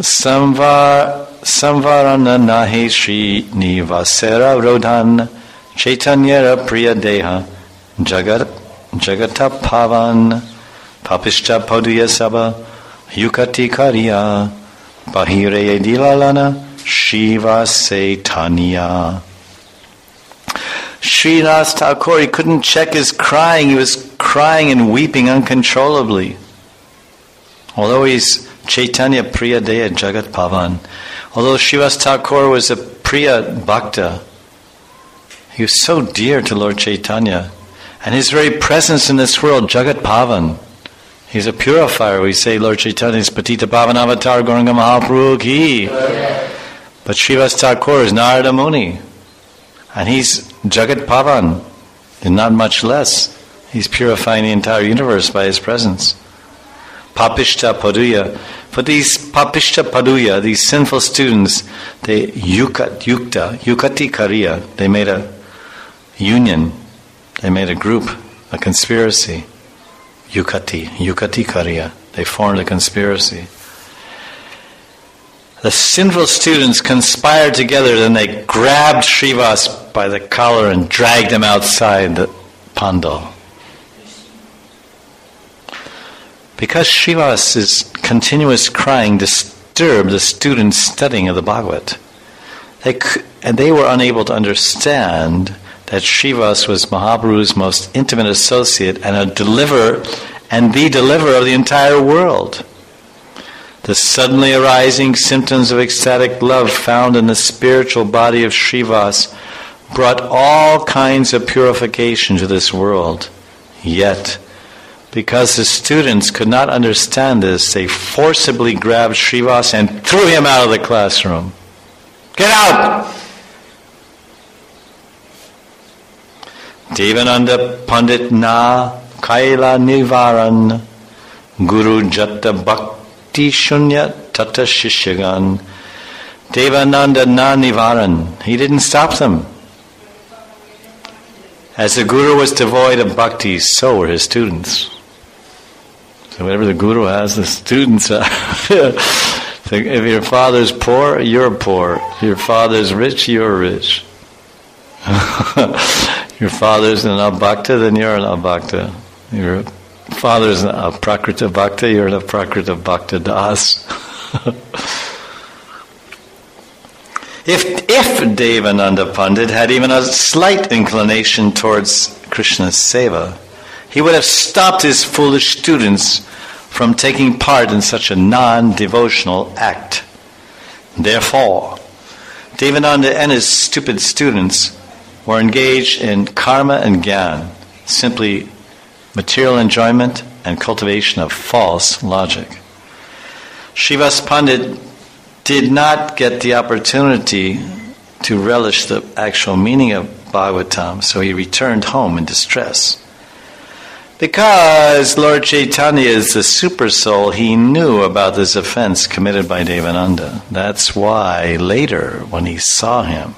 Samvarana nahi Shri Nivasera Rodhan Chaitanyara Priya Deha Jagata Pavan Papishta Paduya Saba Yukati Karya Bahire Dilalana Shiva Saitanya. Srinath Thakur, he couldn't check his crying. He was crying and weeping uncontrollably. Although he's Chaitanya Priya Deya Jagat Pavan, although Srivas Thakur was a Priya Bhakta, he was so dear to Lord Chaitanya. And his very presence in this world, Jagat Pavan, he's a purifier. We say Lord Chaitanya is Patita Pavan Avatar Gauranga Mahaprabhu ki. But Srivas Thakur is Narada Muni. And he's Jagat Pavan, and not much less. He's purifying the entire universe by his presence. Papishta Paduya. But these Papishta Paduya, these sinful students, they Yukati Kariya, they made a union, they made a group, a conspiracy. Yukati Kariya. They formed a conspiracy. The sinful students conspired together, then they grabbed Srivas by the collar and dragged him outside the pandal. Because Srivas's continuous crying disturbed the students' studying of the Bhagavad. They were unable to understand that Srivas was Mahaprabhu's most intimate associate and the deliverer of the entire world. The suddenly arising symptoms of ecstatic love found in the spiritual body of Srivas brought all kinds of purification to this world. Yet, because the students could not understand this, they forcibly grabbed Srivas and threw him out of the classroom. Get out! Devananda Pandit Na Kaila Nivaran Guru Jatta Bhakti Shunya Tata Shishyagan. Devananda Na Nivaran. He didn't stop them. As the Guru was devoid of bhakti, so were his students. So whatever the Guru has, the students are. If your father's poor, you're poor. If your father's rich, you're rich. Your father's an abhakta, then you're an abhakta. Your father's a prakrita bhakta, you're an prakrita bhakta das. If Devananda Pandit had even a slight inclination towards Krishna's seva, he would have stopped his foolish students from taking part in such a non-devotional act. Therefore, Devananda and his stupid students were engaged in karma and gyan, simply material enjoyment and cultivation of false logic. Srivas Pandit did not get the opportunity to relish the actual meaning of Bhagavatam, so he returned home in distress. Because Lord Chaitanya is the super soul, he knew about this offense committed by Devananda. That's why later, when he saw him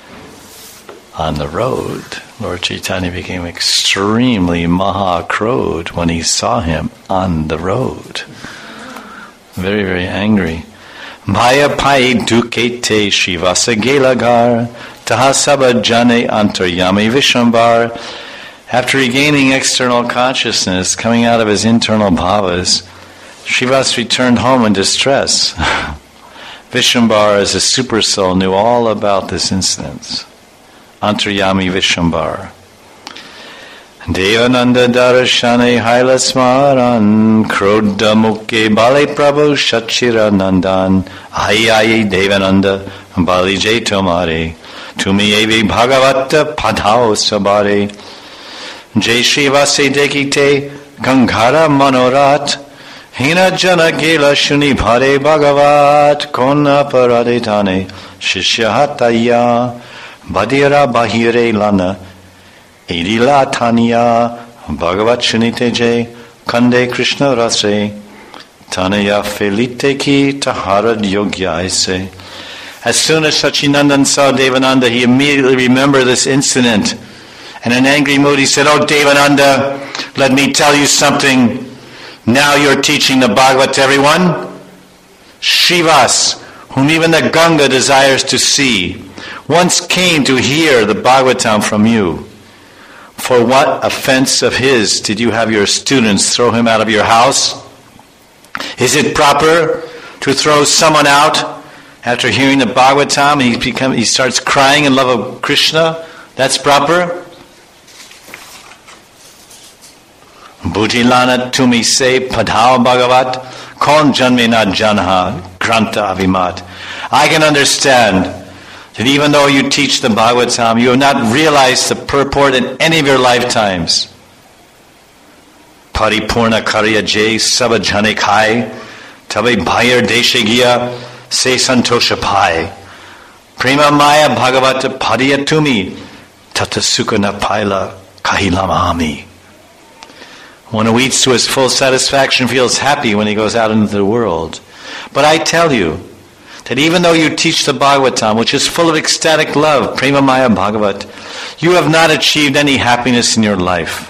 on the road, Lord Chaitanya became extremely maha-crowed when he saw him on the road. Very, very angry. Bhaya pai dukete Srivasa Gelagar Tahasaba Jane Antaryami Vishwambar. After regaining external consciousness, coming out of his internal bhavas, Srivas returned home in distress. Vishwambar, as a super soul, knew all about this incident. Antaryami Vishwambar. Devananda Darashane Hailasmaran Krodha Mukhe Bale Prabhu Shachira Nandan Ayi Devananda Bali Jai Tomare Tumi Evi Bhagavata Padhao Sabare Jai Srivase Dekite Gangara Manorat Hina Jana Gela Shuni Bhare Bhagavat Kona Paraditane Shishyahataya Badira Bahire Lana Idila Tanya Bhagavat Shunite Jai Kande Krishna Rase Tanaya Felite Ki Taharad Yogya Aise. As soon as Sachinandan saw Devananda, he immediately remembered this incident. And in angry mood he said, "Oh Devananda, let me tell you something. Now you're teaching the Bhagavad to everyone. Srivas, whom even the Ganga desires to see, once came to hear the Bhagavatam from you. For what offense of his did you have your students throw him out of your house? Is it proper to throw someone out after hearing the Bhagavatam and he starts crying in love of Krishna? That's proper? Bujilana tumi se padhao bhagavat kon janme na janha granta avimat. I can understand that even though you teach the Bhagavatam, you have not realized the purport in any of your lifetimes. Paripurna karya jay sabajhane khai tabe bhayar deshe giya se santosha pai. Prema maya bhagavata padiyatumi tata sukana paila kahilamahami. One who eats to his full satisfaction feels happy when he goes out into the world. But I tell you that even though you teach the Bhagavatam, which is full of ecstatic love, Prema Maya Bhagavat, you have not achieved any happiness in your life.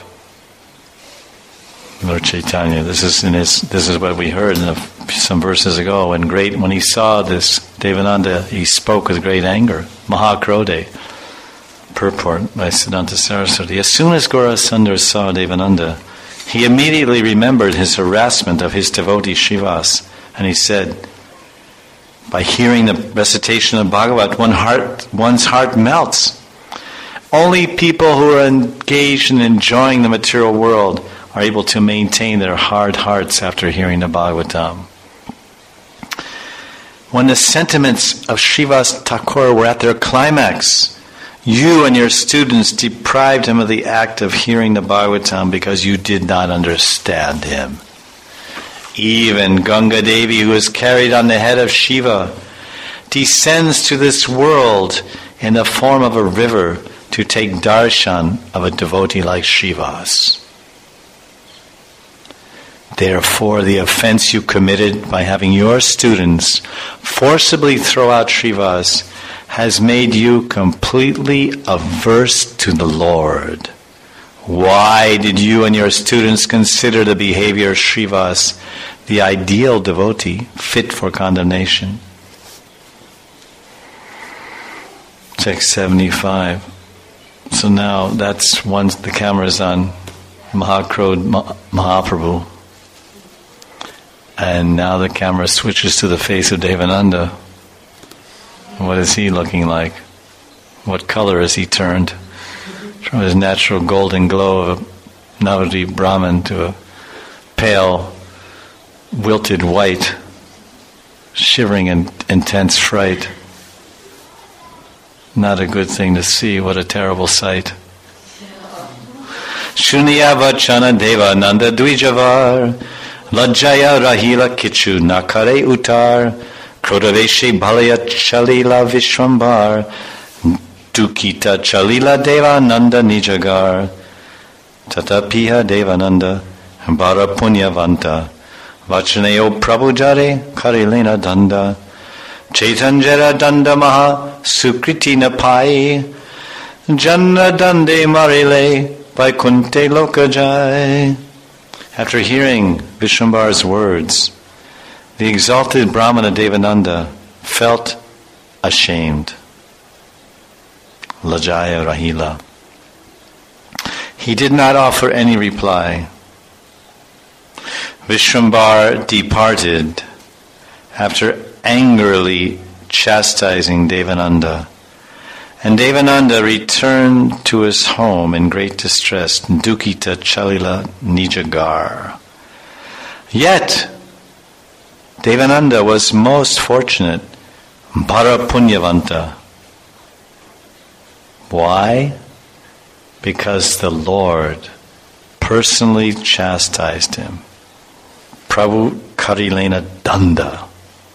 Lord Chaitanya, this is what we heard some verses ago. When he saw this Devananda, he spoke with great anger. Mahakrode, purport by Siddhanta Saraswati. As soon as Gaura Sundar saw Devananda, he immediately remembered his harassment of his devotee Srivas, and he said, by hearing the recitation of Bhagavat, one's heart melts. Only people who are engaged in enjoying the material world are able to maintain their hard hearts after hearing the Bhagavatam. When the sentiments of Srivas Thakur were at their climax, you and your students deprived him of the act of hearing the Bhagavatam because you did not understand him. Even Ganga Devi, who is carried on the head of Shiva, descends to this world in the form of a river to take darshan of a devotee like Srivas. Therefore, the offense you committed by having your students forcibly throw out Srivas has made you completely averse to the Lord. Why did you and your students consider the behavior of Srivas the ideal devotee, fit for condemnation? Text 75. So now that's once the camera's on Mahakrode Mahaprabhu. And now the camera switches to the face of Devananda. What is he looking like? What color has he turned? From his natural golden glow of a Navadvip Brahmin to a pale, wilted white, shivering in intense fright. Not a good thing to see. What a terrible sight. Shunya vachana deva nanda dvijavar lajjaya rahila kichu nakare utar krodaveshe bhalaya chalila vishwambar dukita chalila devananda nijagar tatapiha devananda bara punyavanta vachaneo prabhujare karilena danda chaitanjara danda maha sukriti napai janna dande marile vaikunte lokajai. After hearing Vishwambar's words, the exalted Brahmana Devananda felt ashamed. Lajaya Rahila. He did not offer any reply. Vishwambar departed after angrily chastising Devananda. And Devananda returned to his home in great distress, Dukita Chalila Nijagar. Yet, Devananda was most fortunate, Bara Punyavanta. Why? Because the Lord personally chastised him. Prabhu Karilena Danda.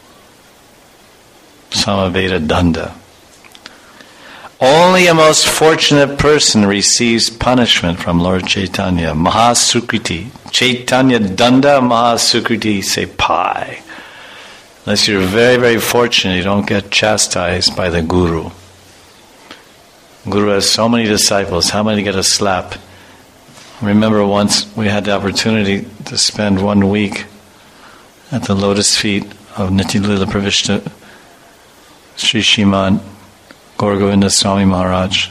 Samaveda Danda. Only a most fortunate person receives punishment from Lord Chaitanya. Mahasukriti. Chaitanya Danda Mahasukriti say pai. Unless you're very, very fortunate, you don't get chastised by the Guru. Guru has so many disciples. How many get a slap? I remember once we had the opportunity to spend 1 week at the lotus feet of Nitya-lila Pravishta Sri Sriman Gaura Govinda Swami Maharaj.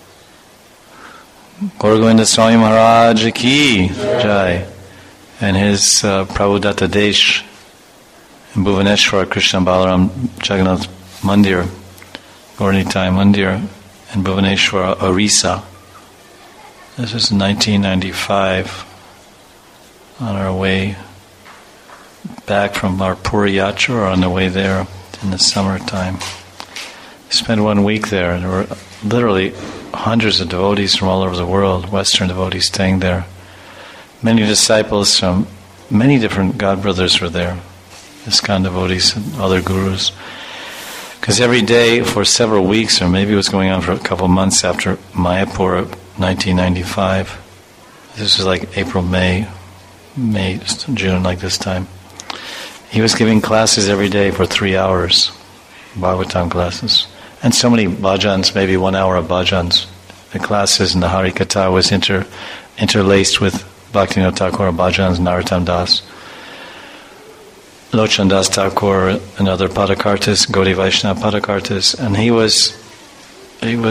Gaura Govinda Swami Maharaj ki Jai. And his Prabhu Datta Desh in Bhuvaneshwar, Krishna Balaram Jagannath Mandir, Gauranitai Mandir in Bhuvaneshwar, Orissa. This was in 1995, on our way back from our Puri Yatra, or on the way there in the summertime. We spent 1 week there, and there were literally hundreds of devotees from all over the world, Western devotees staying there. Many disciples from many different God brothers were there, ISKCON devotees and other gurus. Because every day for several weeks, or maybe it was going on for a couple of months after Mayapur 1995, this was like April, May, June, like this time, he was giving classes every day for 3 hours, Bhagavatam classes. And so many bhajans, maybe 1 hour of bhajans. The classes and the Harikatha was interlaced with Bhaktivinoda Thakur bhajans, Narottam Das, Lochan Das Thakur, and other Padakartas, Gaudiya Vaishnava Padakartas, and he was in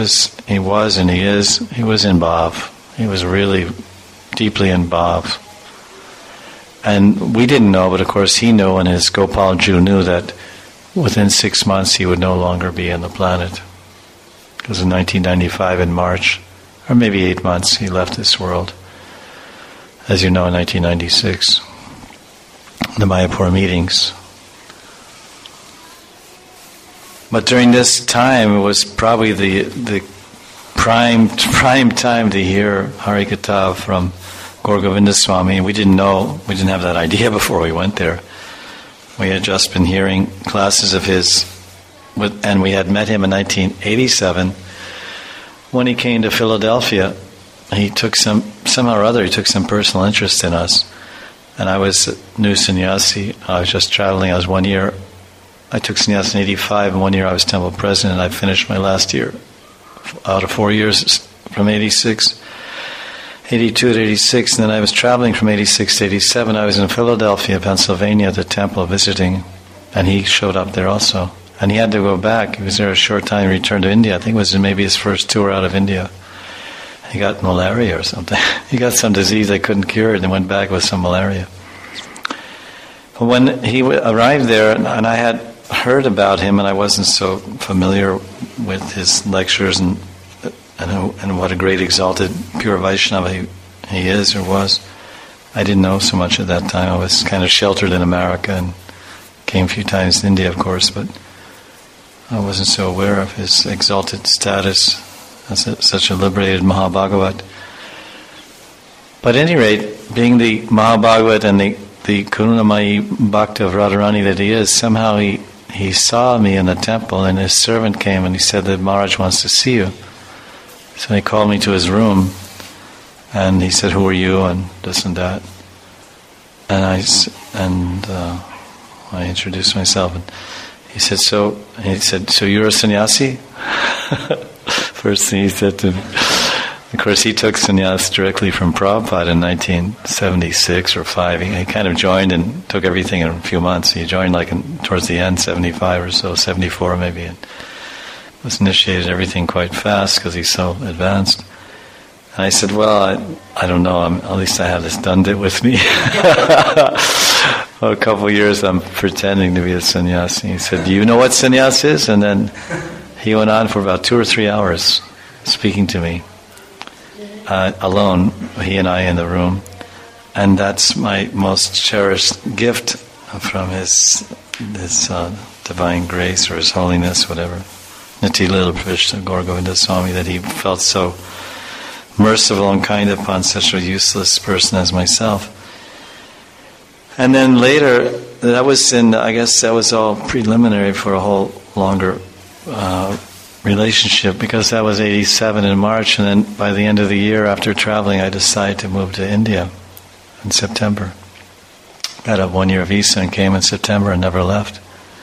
bhav. He was really deeply in bhav. And we didn't know, but of course he knew, and his Gopal Ju knew that within 6 months he would no longer be on the planet. Because in 1995 in March, or maybe 8 months, he left this world. As you know, in 1996, the Mayapur meetings. But during this time, it was probably the prime time to hear Harikatha from Gaura Govinda Swami. We didn't have that idea before we went there. We had just been hearing classes of his, and we had met him in 1987 when he came to Philadelphia. He took somehow or other, he took some personal interest in us. And I was a new sannyasi. I was just traveling. I was 1 year. I took sannyas in 85, and 1 year I was temple president. I finished my last year out of 4 years from 82 to 86. And then I was traveling from 86 to 87. I was in Philadelphia, Pennsylvania, at the temple visiting. And he showed up there also. And he had to go back. He was there a short time and returned to India. I think it was maybe his first tour out of India. He got malaria or something. He got some disease they couldn't cure, and went back with some malaria. But when he arrived there, and I had heard about him, and I wasn't so familiar with his lectures and what a great exalted pure Vaishnava he is or was. I didn't know so much at that time. I was kind of sheltered in America and came a few times to India, of course, but I wasn't so aware of his exalted status as such a liberated Mahabhagavat. But at any rate, being the Mahabhagavat and the Karunamayi Bhakta of Radharani that he is, somehow he saw me in the temple, and his servant came and he said that Maharaj wants to see you. So he called me to his room, and he said, "Who are you?" and this and that. And I introduced myself, and he said, "So you're a sannyasi?" First thing he said to me. Of course, he took sannyas directly from Prabhupada in 1976 or 5. He kind of joined and took everything in a few months. He joined towards the end, 75 or so, 74 maybe, and was initiated everything quite fast because he's so advanced. And I said, "Well, I don't know. At least I have this Dandit with me." For a couple of years, I'm pretending to be a sannyasi. He said, "Do you know what sannyas is?" And then he went on for about 2 or 3 hours speaking to me, alone, he and I in the room. And that's my most cherished gift from his divine grace or his holiness, whatever. Nitya-lila Pravishta Gaura Govinda Swami, that he felt so merciful and kind upon such a useless person as myself. And then later, I guess that was all preliminary for a whole longer relationship, because that was 87 in March, and then by the end of the year, after traveling, I decided to move to India in September. Got a 1 year visa and came in September and never left.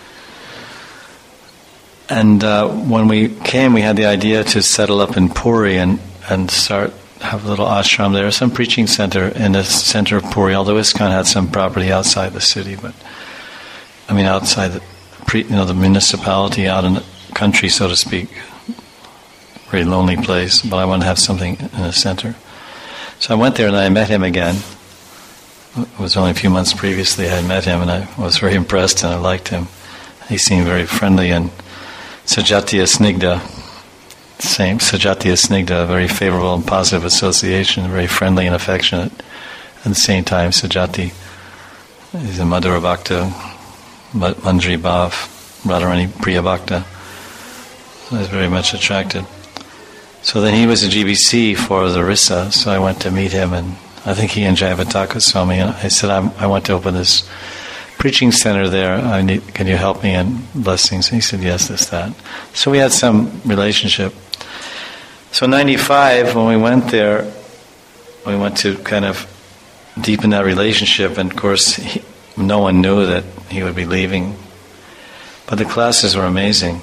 And when we came, we had the idea to settle up in Puri and have a little ashram there, some preaching center in the center of Puri, although ISKCON had some property outside the city, but outside the municipality, out in the country, so to speak. Very lonely place, but I wanted to have something in the center. So I went there and I met him again. It was only a few months previously I had met him, and I was very impressed and I liked him. He seemed very friendly, and Sajatiya Snigdha, a very favorable and positive association, very friendly and affectionate. At the same time, Sajati is a Madhura Bhakta, Mandri Bhav, Radharani Priya Bhakta. I was very much attracted. So then he was a GBC for the Rissa, so I went to meet him, and I think he and Jayavataka saw me, and I said, I want to open this preaching center there. Can you help me in blessings? And he said, yes, that. So we had some relationship. So in 95, when we went there, we went to kind of deepen that relationship, and of course, no one knew that he would be leaving. But the classes were amazing.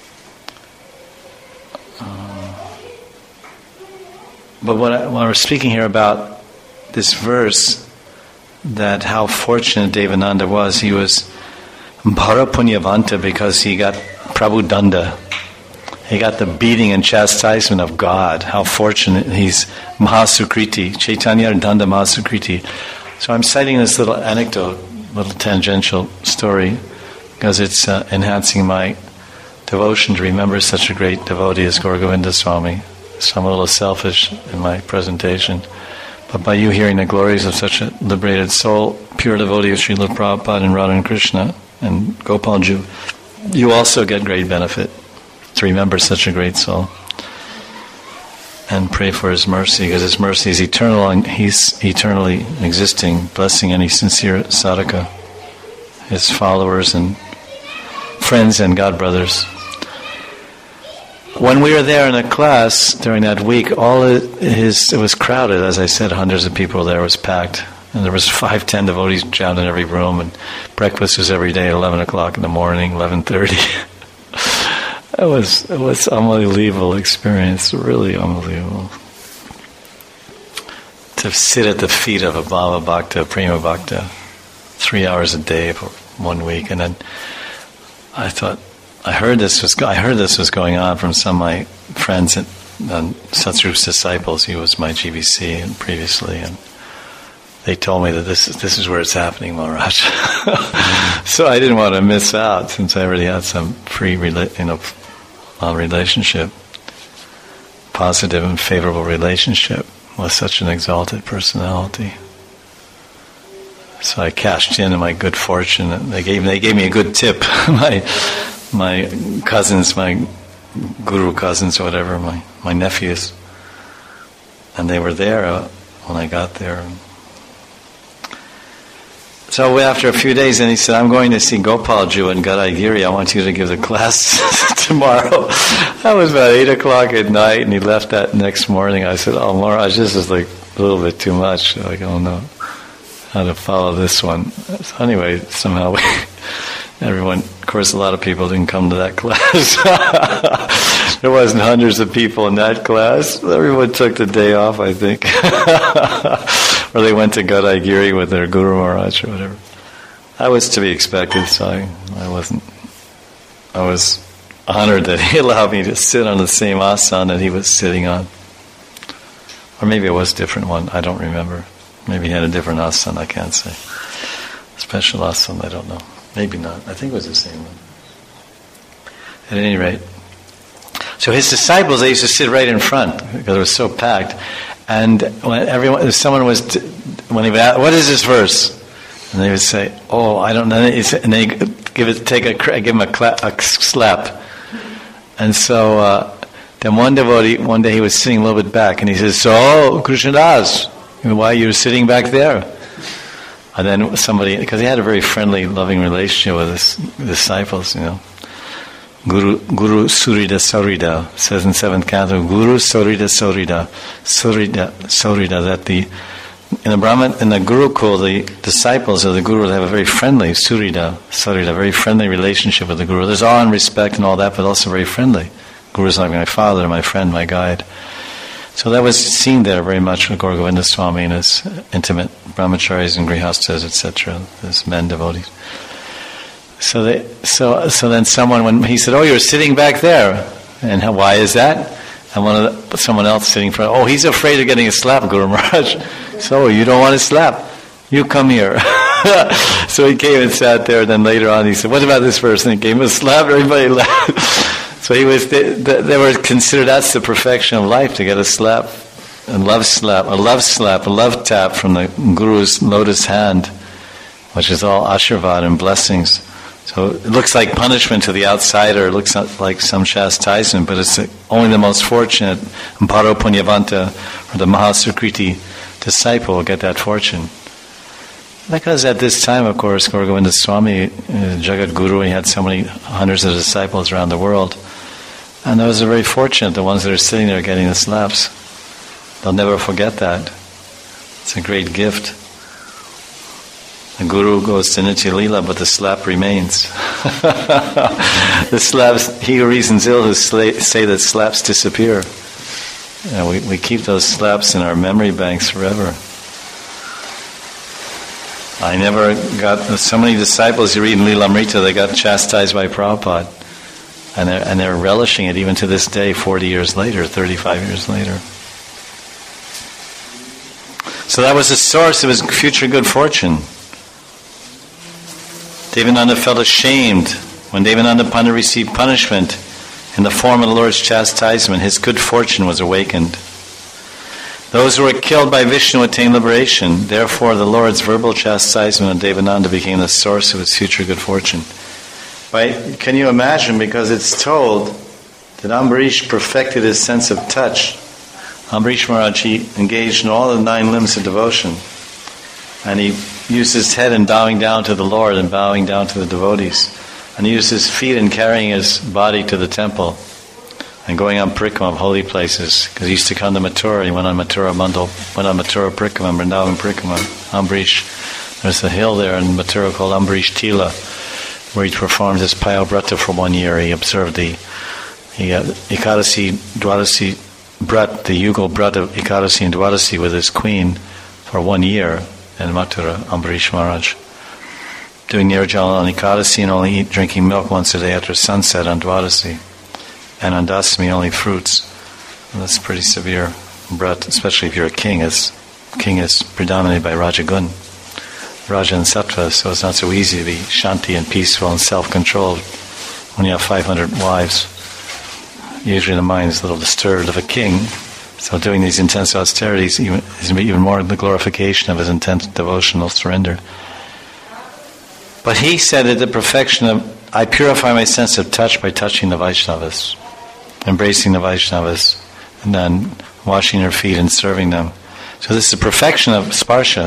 But when I was speaking here about this verse, that how fortunate Devananda was, he was Bhara Punyavanta because he got Prabhu Danda. He got the beating and chastisement of God. How fortunate. He's Mahasukriti, Chaitanya Danda Mahasukriti. So I'm citing this little anecdote, little tangential story, because it's enhancing my devotion to remember such a great devotee as Gaura Govinda Swami. So I'm a little selfish in my presentation. But by you hearing the glories of such a liberated soul, pure devotee of Srila Prabhupada and Radha and Krishna and Gopalji, you also get great benefit to remember such a great soul. And pray for his mercy, because his mercy is eternal and he's eternally existing, blessing any sincere sadhaka, his followers and friends and godbrothers. When we were there in a class during that week, it was crowded, as I said, hundreds of people there, it was packed. And there was 5-10 devotees jammed in every room, and breakfast was every day at 11 o'clock in the morning, 11:30. It was unbelievable experience, really unbelievable. To sit at the feet of a Bhava Bhakta, Prema Bhakta, 3 hours a day for 1 week, and then I thought, I heard this was going on from some of my friends and Satsarup's disciples. He was my GBC and previously, and they told me that this is where it's happening, Maharaj. So I didn't want to miss out, since I already had some relationship, positive and favorable relationship with such an exalted personality. So I cashed in my good fortune, and they gave me a good tip. My cousins, my guru cousins or whatever, my nephews, and they were there when I got there. So after a few days, and he said, I'm going to see Gopalji in Gadaigiri. I want you to give the class tomorrow. That was about 8 o'clock at night, and he left that next morning. I said, oh, Maharaj, this is like a little bit too much. I don't know how to follow this one. So anyway, somehow everyone, of course, a lot of people didn't come to that class. There wasn't hundreds of people in that class. Everyone took the day off, I think. Or they went to Gadaigiri with their Guru Maharaj or whatever. That was to be expected, so I was honored that he allowed me to sit on the same asana that he was sitting on. Or maybe it was a different one, I don't remember. Maybe he had a different asana, I can't say. Special asana, I don't know. Maybe not. I think it was the same one. At any rate. So his disciples, they used to sit right in front because it was so packed. And when he would ask, what is this verse? And they would say, oh, I don't know. And they give him a slap. And so then one devotee, one day he was sitting a little bit back, and he says, so, Krishnadas, why are you sitting back there? And then somebody, because he had a very friendly, loving relationship with his disciples, Guru Surida Saurida says in 7th canto, Guru Surida Saurida, that in the Brahman, in the Gurukul, the disciples of the Guru have a very friendly Saurida, very friendly relationship with the Guru. There's awe and respect and all that, but also very friendly. Guru is like my father, my friend, my guide. So that was seen there very much with Gaura Govinda Swami and his intimate brahmacharis and grihastas, etc., his men devotees. So then someone, when he said, "Oh, you're sitting back there," and why is that? And someone else sitting in front, "Oh, he's afraid of getting a slap, Guru Maharaj." "So you don't want a slap? You come here." So he came and sat there. Then later on, he said, "What about this person?" He gave him a slap. Everybody laughed. So they were considered, that's the perfection of life, to get a slap, a love slap, a love tap from the Guru's lotus hand, which is all ashirvad and blessings. So it looks like punishment to the outsider, it looks like some chastisement, but it's only the most fortunate, Amparo Punyavanta, or the Mahasukriti disciple will get that fortune. Because at this time, of course, Gaura Govinda Swami, Jagat Guru, he had so many hundreds of disciples around the world. And those are very fortunate, the ones that are sitting there getting the slaps. They'll never forget that. It's a great gift. The Guru goes to Nitya Leela, but the slap remains. The slaps, he who reasons ill who say that slaps disappear. We keep those slaps in our memory banks forever. I never got so many disciples. You read in Lilamrita, they got chastised by Prabhupada, and they're relishing it even to this day, 40 years later, 35 years later. So that was the source of his future good fortune. Devananda felt ashamed when Devananda Pandit received punishment in the form of the Lord's chastisement. His good fortune was awakened. Those who were killed by Vishnu attained liberation. Therefore, the Lord's verbal chastisement of Devananda became the source of his future good fortune. Right? Can you imagine? Because it's told that Ambarish perfected his sense of touch. Ambarish Maharaj, he engaged in all the 9 limbs of devotion. And he used his head in bowing down to the Lord and bowing down to the devotees. And he used his feet in carrying his body to the temple and going on parikramā of holy places. Because he used to come to Mathura. He went on Mathura parikramā, Vrindavan parikramā. Ambarish, there's a hill there in Mathura called Ambarish Tila, where he performed his Payavrata for 1 year. He observed the Ekadasi, Dwadasi Brat, the Yugal Brat of Ekadasi and Dwadasi with his queen for 1 year in Mathura, Ambarish Maharaj. Doing Nirjala on Ekadasi and only drinking milk once a day after sunset on Dwadasi. And on Dasami only fruits. And that's pretty severe brat, especially if you're a king. King is predominated by Rajagun, Raja and Sattva, so it's not so easy to be shanti and peaceful and self-controlled when you have 500 wives. Usually the mind is a little disturbed of a king, so doing these intense austerities is even more the glorification of his intense devotional surrender. But he said that the perfection of, I purify my sense of touch by touching the Vaishnavas, embracing the Vaishnavas, and then washing their feet and serving them. So this is the perfection of sparsha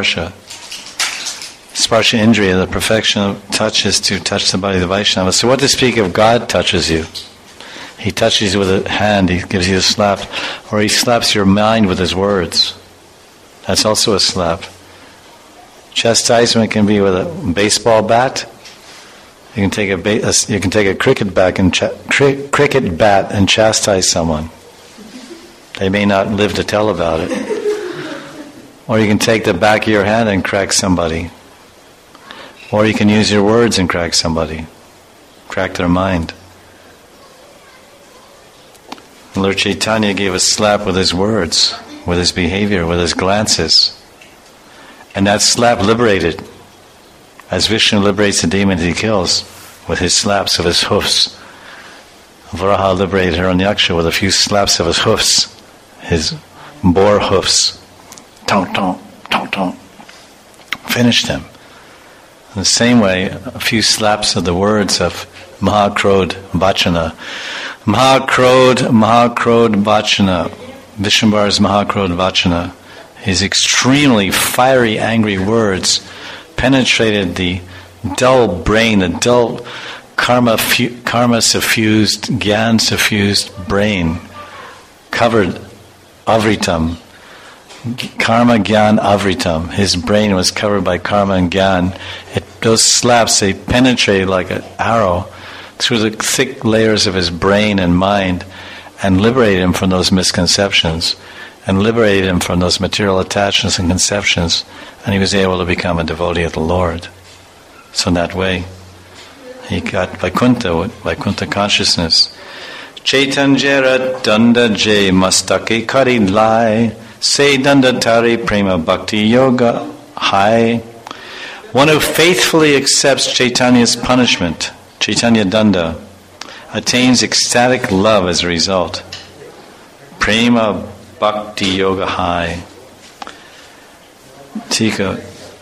indriya, the perfection of touch is to touch the body of the Vaishnava. So what to speak of God touches you? He touches you with a hand, he gives you a slap, or he slaps your mind with his words. That's also a slap. Chastisement can be with a baseball bat. You can take a cricket bat and chastise someone. They may not live to tell about it. Or you can take the back of your hand and crack somebody. Or you can use your words and crack somebody. Crack their mind. Lord Chaitanya gave a slap with his words, with his behavior, with his glances. And that slap liberated. As Vishnu liberates the demon he kills with his slaps of his hoofs. Varaha liberated Hiranyaksha with a few slaps of his hoofs, his boar hoofs. Tonk, tonk, tonk, tonk. Finished him. In the same way, a few slaps of the words of Mahakrod Vachana. Mahakrod Vachana. Vishnubar's Mahakrod Vachana. His extremely fiery, angry words penetrated the dull brain, the dull karma-suffused, gyan-suffused brain, covered avritam, karma, gyan, avritam. His brain was covered by karma and gyan. Those slaps, they penetrated like an arrow through the thick layers of his brain and mind and liberated him from those misconceptions and liberated him from those material attachments and conceptions, and he was able to become a devotee of the Lord. So in that way, He got Vaikuntha consciousness. Chaitanjera danda jay mastake kari lai, say danda tari prema bhakti yoga hai. One who faithfully accepts Chaitanya's punishment, Chaitanya danda, attains ecstatic love as a result. Prema bhakti yoga hai. Tika.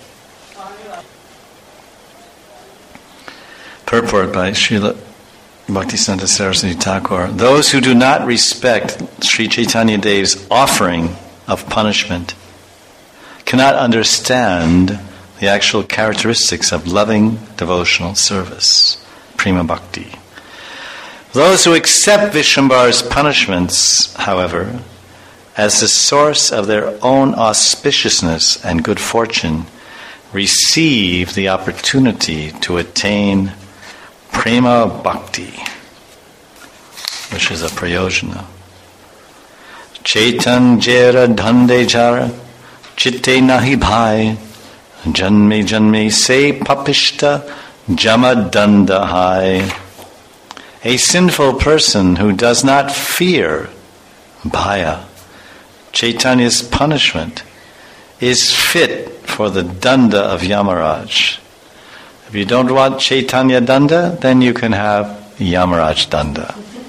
Purport by Srila Bhaktisiddhanta Saraswati Thakur. Those who do not respect Sri Chaitanya Dev's offering of punishment cannot understand the actual characteristics of loving devotional service, prema bhakti. Those who accept Vishvambara's punishments, however, as the source of their own auspiciousness and good fortune, receive the opportunity to attain prema bhakti, which is a prayojana. Chaitanjera dhande jara, chitte nahi bhai, janme janme se papishta jama danda hai. A sinful person who does not fear bhaya, Chaitanya's punishment, is fit for the danda of Yamaraj. If you don't want Chaitanya danda, then you can have Yamaraj danda.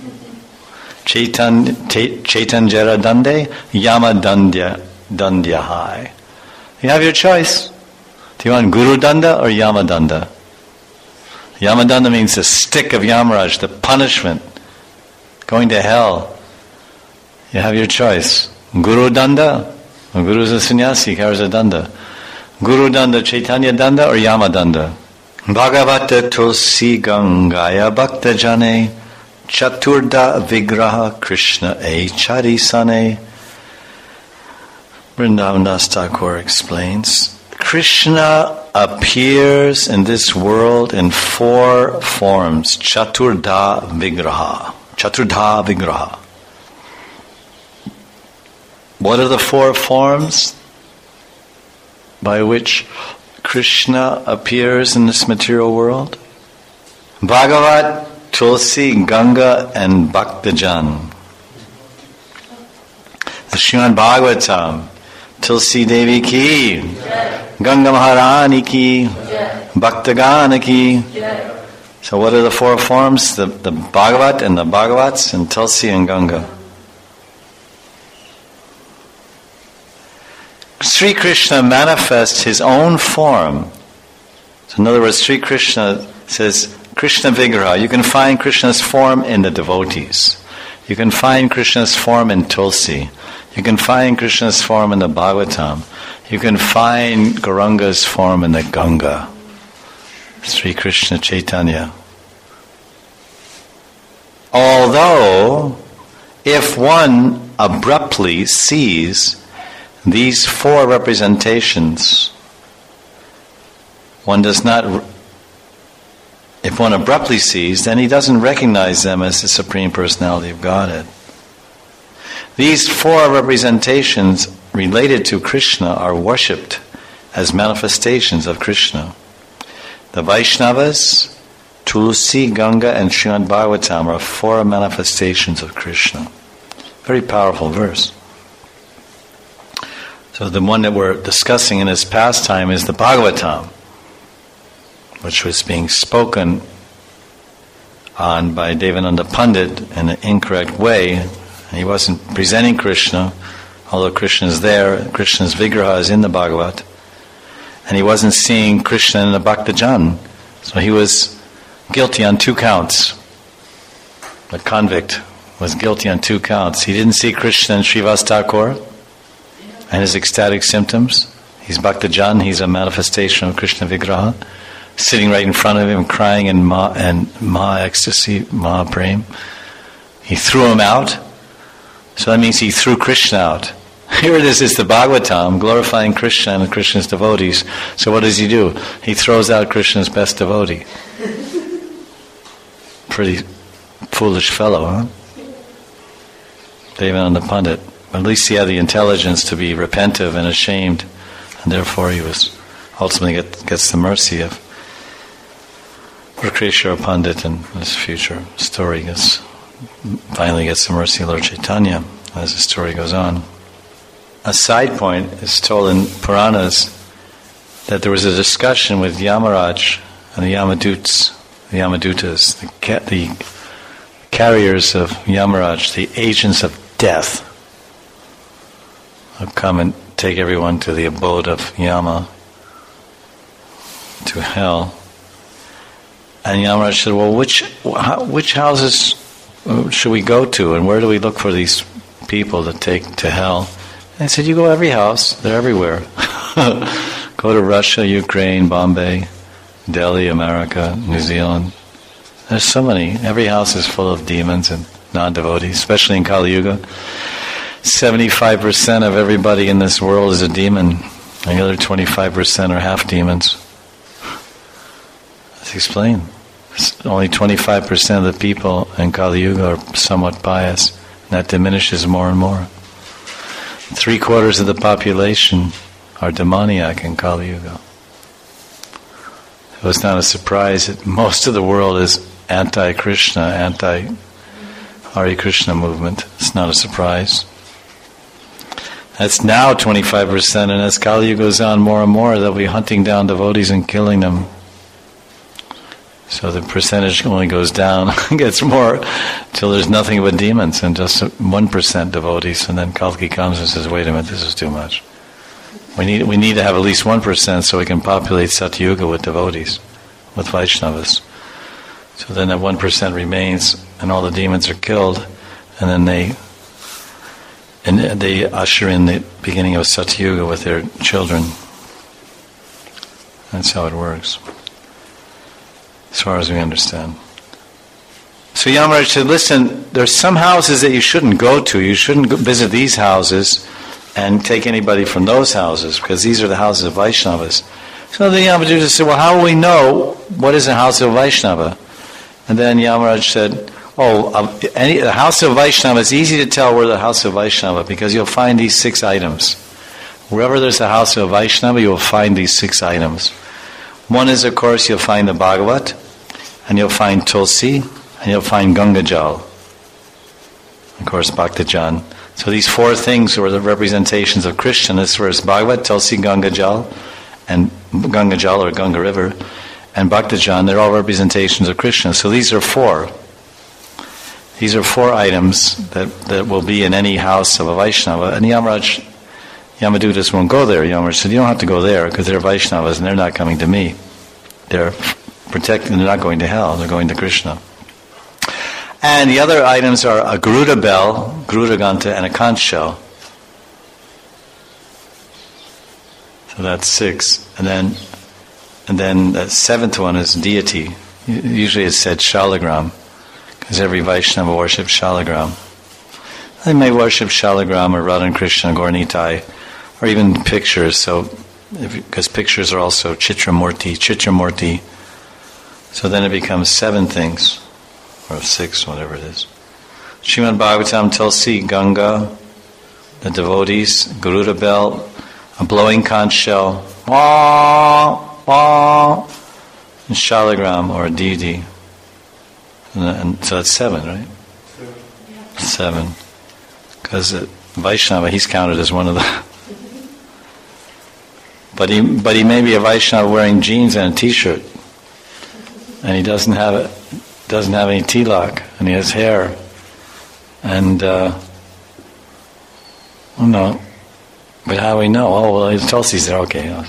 Chaitanjera dande, Yama dandya hai. You have your choice. Do you want Guru danda or Yama danda? Yama danda means the stick of Yamaraj, the punishment, going to hell. You have your choice. Guru danda, Guru is a sannyasi, carries a danda. Guru danda, Chaitanya danda or Yama danda? Bhagavata tulsi gangaya bhakta jane chaturda vigraha Krishna e charisane. Vrindavan Thakur explains, Krishna appears in this world in 4 forms. Chaturda vigraha. Chaturda vigraha. What are the 4 forms by which Krishna appears in this material world? Bhagavat, Tulsi, Ganga, and Bhaktajan. The Srimad Bhagavatam, Tulsi Devi ki, Ganga Maharani ki, Bhaktagana ki. So what are the 4 forms? The Bhagavat and the Bhagavats and Tulsi and Ganga. Sri Krishna manifests his own form. So in other words, Sri Krishna says, Krishna Vigraha. You can find Krishna's form in the devotees. You can find Krishna's form in Tulsi. You can find Krishna's form in the Bhagavatam. You can find Gauranga's form in the Ganga. Sri Krishna Chaitanya. Although, if one abruptly sees these 4 representations, if one abruptly sees, then he doesn't recognize them as the Supreme Personality of Godhead. These 4 representations related to Krishna are worshipped as manifestations of Krishna. The Vaishnavas, Tulsi, Ganga, and Srimad Bhagavatam are 4 manifestations of Krishna. Very powerful verse. So the one that we're discussing in this pastime is the Bhagavatam, which was being spoken on by Devananda Pandit in an incorrect way. He wasn't presenting Krishna, although Krishna is there. Krishna's Vigraha is in the Bhagavat. And he wasn't seeing Krishna in the Bhaktajan. So he was guilty on 2 counts. The convict was guilty on 2 counts. He didn't see Krishna in Srivas Thakur and his ecstatic symptoms. He's Bhaktajan, he's a manifestation of Krishna Vigraha, sitting right in front of him, crying in Ma ecstasy, Ma prem. He threw him out. So that means he threw Krishna out. Here it is, it's the Bhagavatam, glorifying Krishna and Krishna's devotees. So what does he do? He throws out Krishna's best devotee. Pretty foolish fellow, huh? Devananda Pandit. At least he had the intelligence to be repentive and ashamed, and therefore he was ultimately gets the mercy of. Krishna Pandit in this future story finally gets the mercy of Lord Chaitanya as the story goes on. A side point is told in Puranas that there was a discussion with Yamaraj and the Yamadutas, the carriers of Yamaraj, the agents of death, who come and take everyone to the abode of Yama, to hell. And Yamaraj said, well, which houses should we go to, and where do we look for these people to take to hell? And I said, you go every house, they're everywhere. Go to Russia, Ukraine, Bombay, Delhi, America, New Zealand. There's so many. Every house is full of demons and non-devotees, especially in Kali Yuga. 75% of everybody in this world is a demon, and the other 25% are half demons. Let's explain. Only 25% of the people in Kali Yuga are somewhat pious, and that diminishes more and more. 3/4 of the population are demoniac in Kali Yuga. So it's not a surprise that most of the world is anti-Krishna, anti-Hare Krishna movement. It's not a surprise. That's now 25%, and as Kali Yuga goes on more and more, they'll be hunting down devotees and killing them. So the percentage only goes down, gets more, till there's nothing but demons and just 1% devotees. And then Kalki comes and says, wait a minute, this is too much. We need to have at least 1% so we can populate Satyuga with devotees, with Vaishnavas. So then that 1% remains, and all the demons are killed, and then they usher in the beginning of Satyuga with their children. That's how it works, as far as we understand. So Yamaraj said, listen, there's some houses that you shouldn't go to. You shouldn't visit these houses and take anybody from those houses, because these are the houses of Vaishnavas. So the Yamaduta said, well, how will we know what is a house of Vaishnava? And then Yamaraj said, the house of Vaishnava, it's easy to tell where the house of Vaishnava, because you'll find these 6 items. Wherever there's a house of Vaishnava, you'll find these 6 items. One is, of course, you'll find the Bhagavat, and you'll find Tulsi, and you'll find Ganga Jal. Of course, Bhaktajan. So these 4 things were the representations of Krishna. This was Bhagavat, Tulsi, Ganga Jal, and Ganga Jal or Ganga River, and Bhaktajan. They're all representations of Krishna. So these are 4. These are 4 items that will be in any house of a Vaishnava. And Yamadutas won't go there. Yamaraj said, you don't have to go there, because they're Vaishnavas and they're not coming to me. They're protected, they're not going to hell, they're going to Krishna. And the other items are a Garuda bell, Garuda Ganta, and a conch shell. So that's 6. And then the 7th one is deity. Usually it's said Shalagram, because every Vaishnava worships Shalagram. They may worship Shalagram or Radha and Krishna, Gauranitai, or even pictures. So, because pictures are also Chitramurti. So then it becomes 7 things. Or 6, whatever it is. Srimad Bhagavatam, Tulsi, Ganga, the devotees, Garuda bell, a blowing conch shell, wah, wah, and Shalagram, or a deity. And so that's 7, right? 7. Because Vaishnava, he's counted as one of the... But he may be a Vaishnava wearing jeans and a t-shirt. And he doesn't have any tilak, and he has hair, and no. But how do we know? Oh, well, Tulsi's there. Okay. And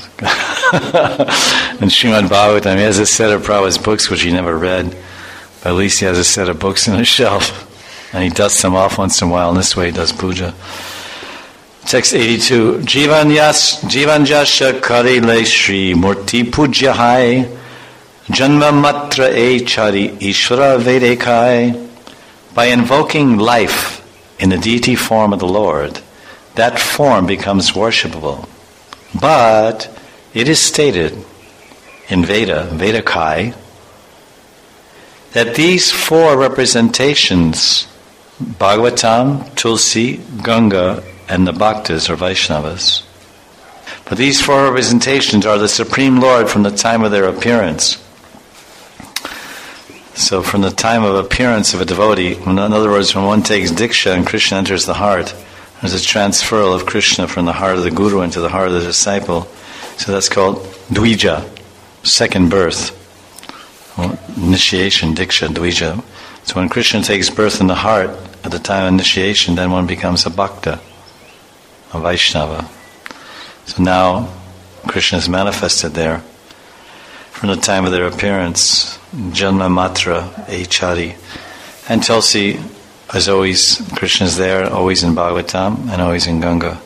Srimad Bhagavatam, he has a set of Prabhupada's books which he never read, but at least he has a set of books on his shelf, and he dusts them off once in a while. And this way, he does puja. Text 82: Jivan jasya karile Shri Murti Pujyahai Janma matra e chari Ishvara Vedekai. By invoking life in the deity form of the Lord, that form becomes worshipable. But it is stated in Vedakai, that these 4 representations, Bhagavatam, Tulsi, Ganga, and the Bhaktas or Vaishnavas, but these 4 representations are the Supreme Lord from the time of their appearance. So from the time of appearance of a devotee, in other words, when one takes Diksha and Krishna enters the heart, there's a transferal of Krishna from the heart of the Guru into the heart of the disciple. So that's called Dvija, second birth. Initiation, Diksha, Dvija. So when Krishna takes birth in the heart, at the time of initiation, then one becomes a Bhakta, a Vaishnava. So now Krishna is manifested there from the time of their appearance. Janma Matra Echari. And Tulsi, as always, Krishna is there, always in Bhagavatam and always in Ganga.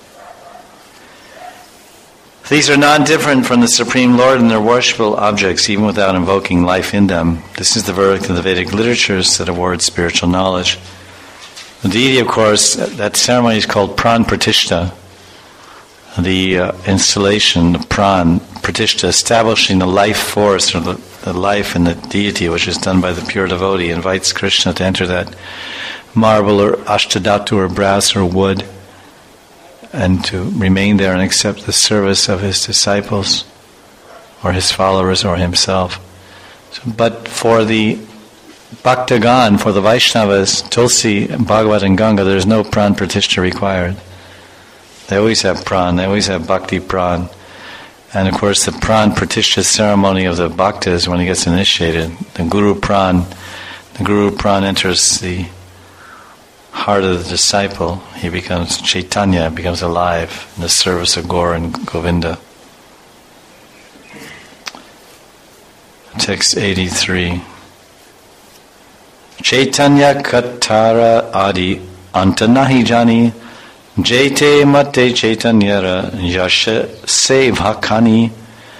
These are not different from the Supreme Lord and their worshipful objects, even without invoking life in them. This is the verdict of the Vedic literatures that award spiritual knowledge. The deity, of course, that ceremony is called Pran Pratishta. The installation of Pran Pratishta, establishing the life force or the life in the deity, which is done by the pure devotee, invites Krishna to enter that marble or ashtadhatu or brass or wood, and to remain there and accept the service of his disciples or his followers or himself. But for the Bhaktagan, for the Vaishnavas, Tulsi, Bhagavat and Ganga, there's no Pran Pratishta required. They always have Pran, they always have Bhakti Pran. And of course the Pran Pratishta ceremony of the Bhaktas, when he gets initiated, the Guru Pran enters the heart of the disciple. He becomes Chaitanya, becomes alive in the service of Gaur and Govinda. Text 83. Chaitanya Katara Adi Antanahi Jani Jete Mate Chaitanyara Yasha Se Bhakani.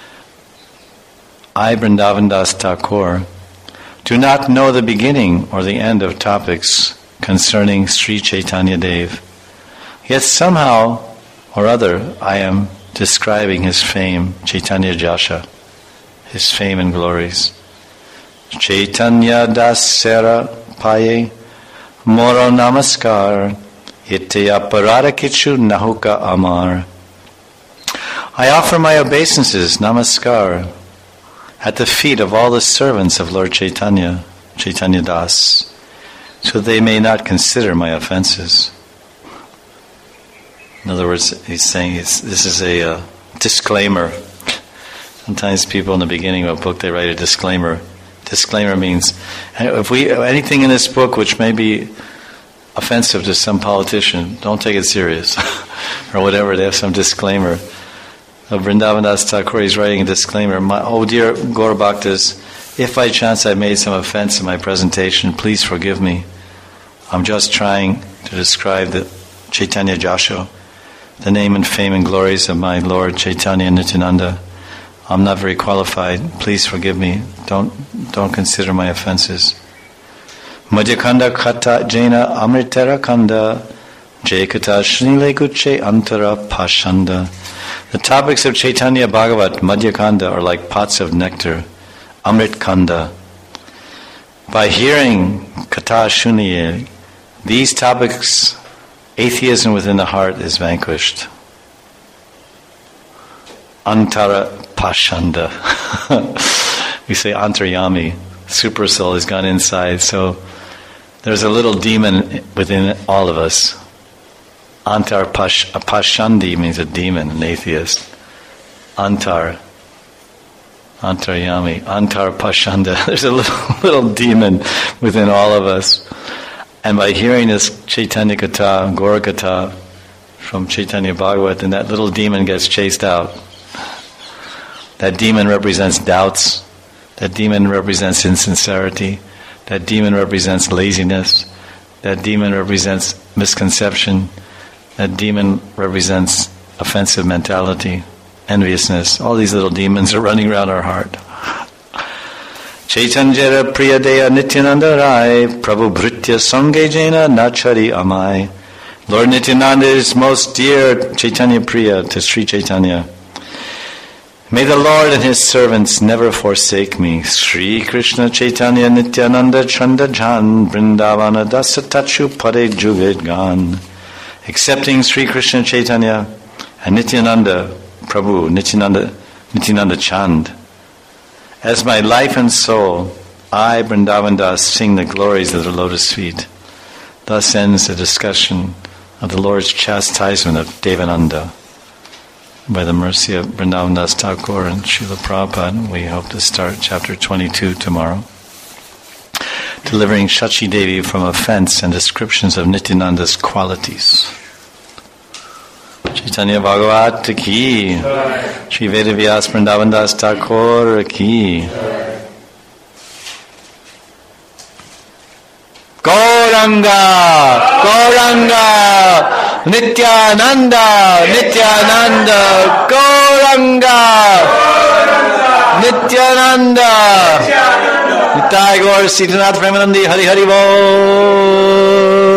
I, Vrindavan Das Thakur, do not know the beginning or the end of topics concerning Sri Chaitanya Dev. Yet somehow or other I am describing his fame, Chaitanya Jasha, his fame and glories. Chaitanya Dasera Paye Moro Namaskar Ite Aparada Kichu Nahuka Amar. I offer my obeisances, Namaskar, at the feet of all the servants of Lord Chaitanya, Chaitanya Das, so they may not consider my offenses. In other words, he's saying this is a disclaimer. Sometimes people in the beginning of a book, they write a disclaimer. Disclaimer means, anything in this book which may be offensive to some politician, don't take it serious. Or whatever, they have some disclaimer. Vrindavan Das Thakur is writing a disclaimer. Oh dear Gaur Bhaktas, if by chance I made some offense in my presentation, please forgive me. I'm just trying to describe the Chaitanya Jasho, the name and fame and glories of my Lord Chaitanya Nityananda. I'm not very qualified. Please forgive me. Don't consider my offenses. Madhyakanda Kata Jaina Amritera Kanda Jaikata Shnile Guche Antara Pashanda. The topics of Chaitanya Bhagavat, Madhyakanda, are like pots of nectar. Amrit Kanda. By hearing Kata Shuniye, these topics, atheism within the heart is vanquished. Antara Pashanda. We say Antaryami. Super soul has gone inside. So there's a little demon within all of us. Pashandi means a demon, an atheist. Antaryami, Antar Pashanda. There's a little demon within all of us. And by hearing this Chaitanya Katha, Gaura Katha from Chaitanya Bhagavat, then that little demon gets chased out. That demon represents doubts. That demon represents insincerity. That demon represents laziness. That demon represents misconception. That demon represents offensive mentality, enviousness. All these little demons are running around our heart. Chaitanya Priyadeya Nityananda Rai Prabhu Bhritya Sange Jena Nachari Amai. Lord Nityananda is most dear Chaitanya Priya to Sri Chaitanya. May the Lord and His servants never forsake me. Sri Krishna Chaitanya Nityananda Chanda Jan Vrindavana Dasa Tachu Pade Juvid Gan. Accepting Sri Krishna Chaitanya and Nityananda Prabhu, Nityananda Chand, as my life and soul, I, Vrindavan Das, sing the glories of the lotus feet. Thus ends the discussion of the Lord's chastisement of Devananda. By the mercy of Vrindavan Das Thakur and Srila Prabhupada, we hope to start chapter 22 tomorrow. Delivering Shachi Devi from offense and descriptions of Nityananda's qualities. Chaitanya Bhagavat ki, Shri Vedavyas Vrindavan Das Thakur ki. Gauranga, Gauranga, Nityananda, Nityananda, Gauranga, Nityananda, Nitai Gaur Sitanath Premanandi, Hari Hari Bol.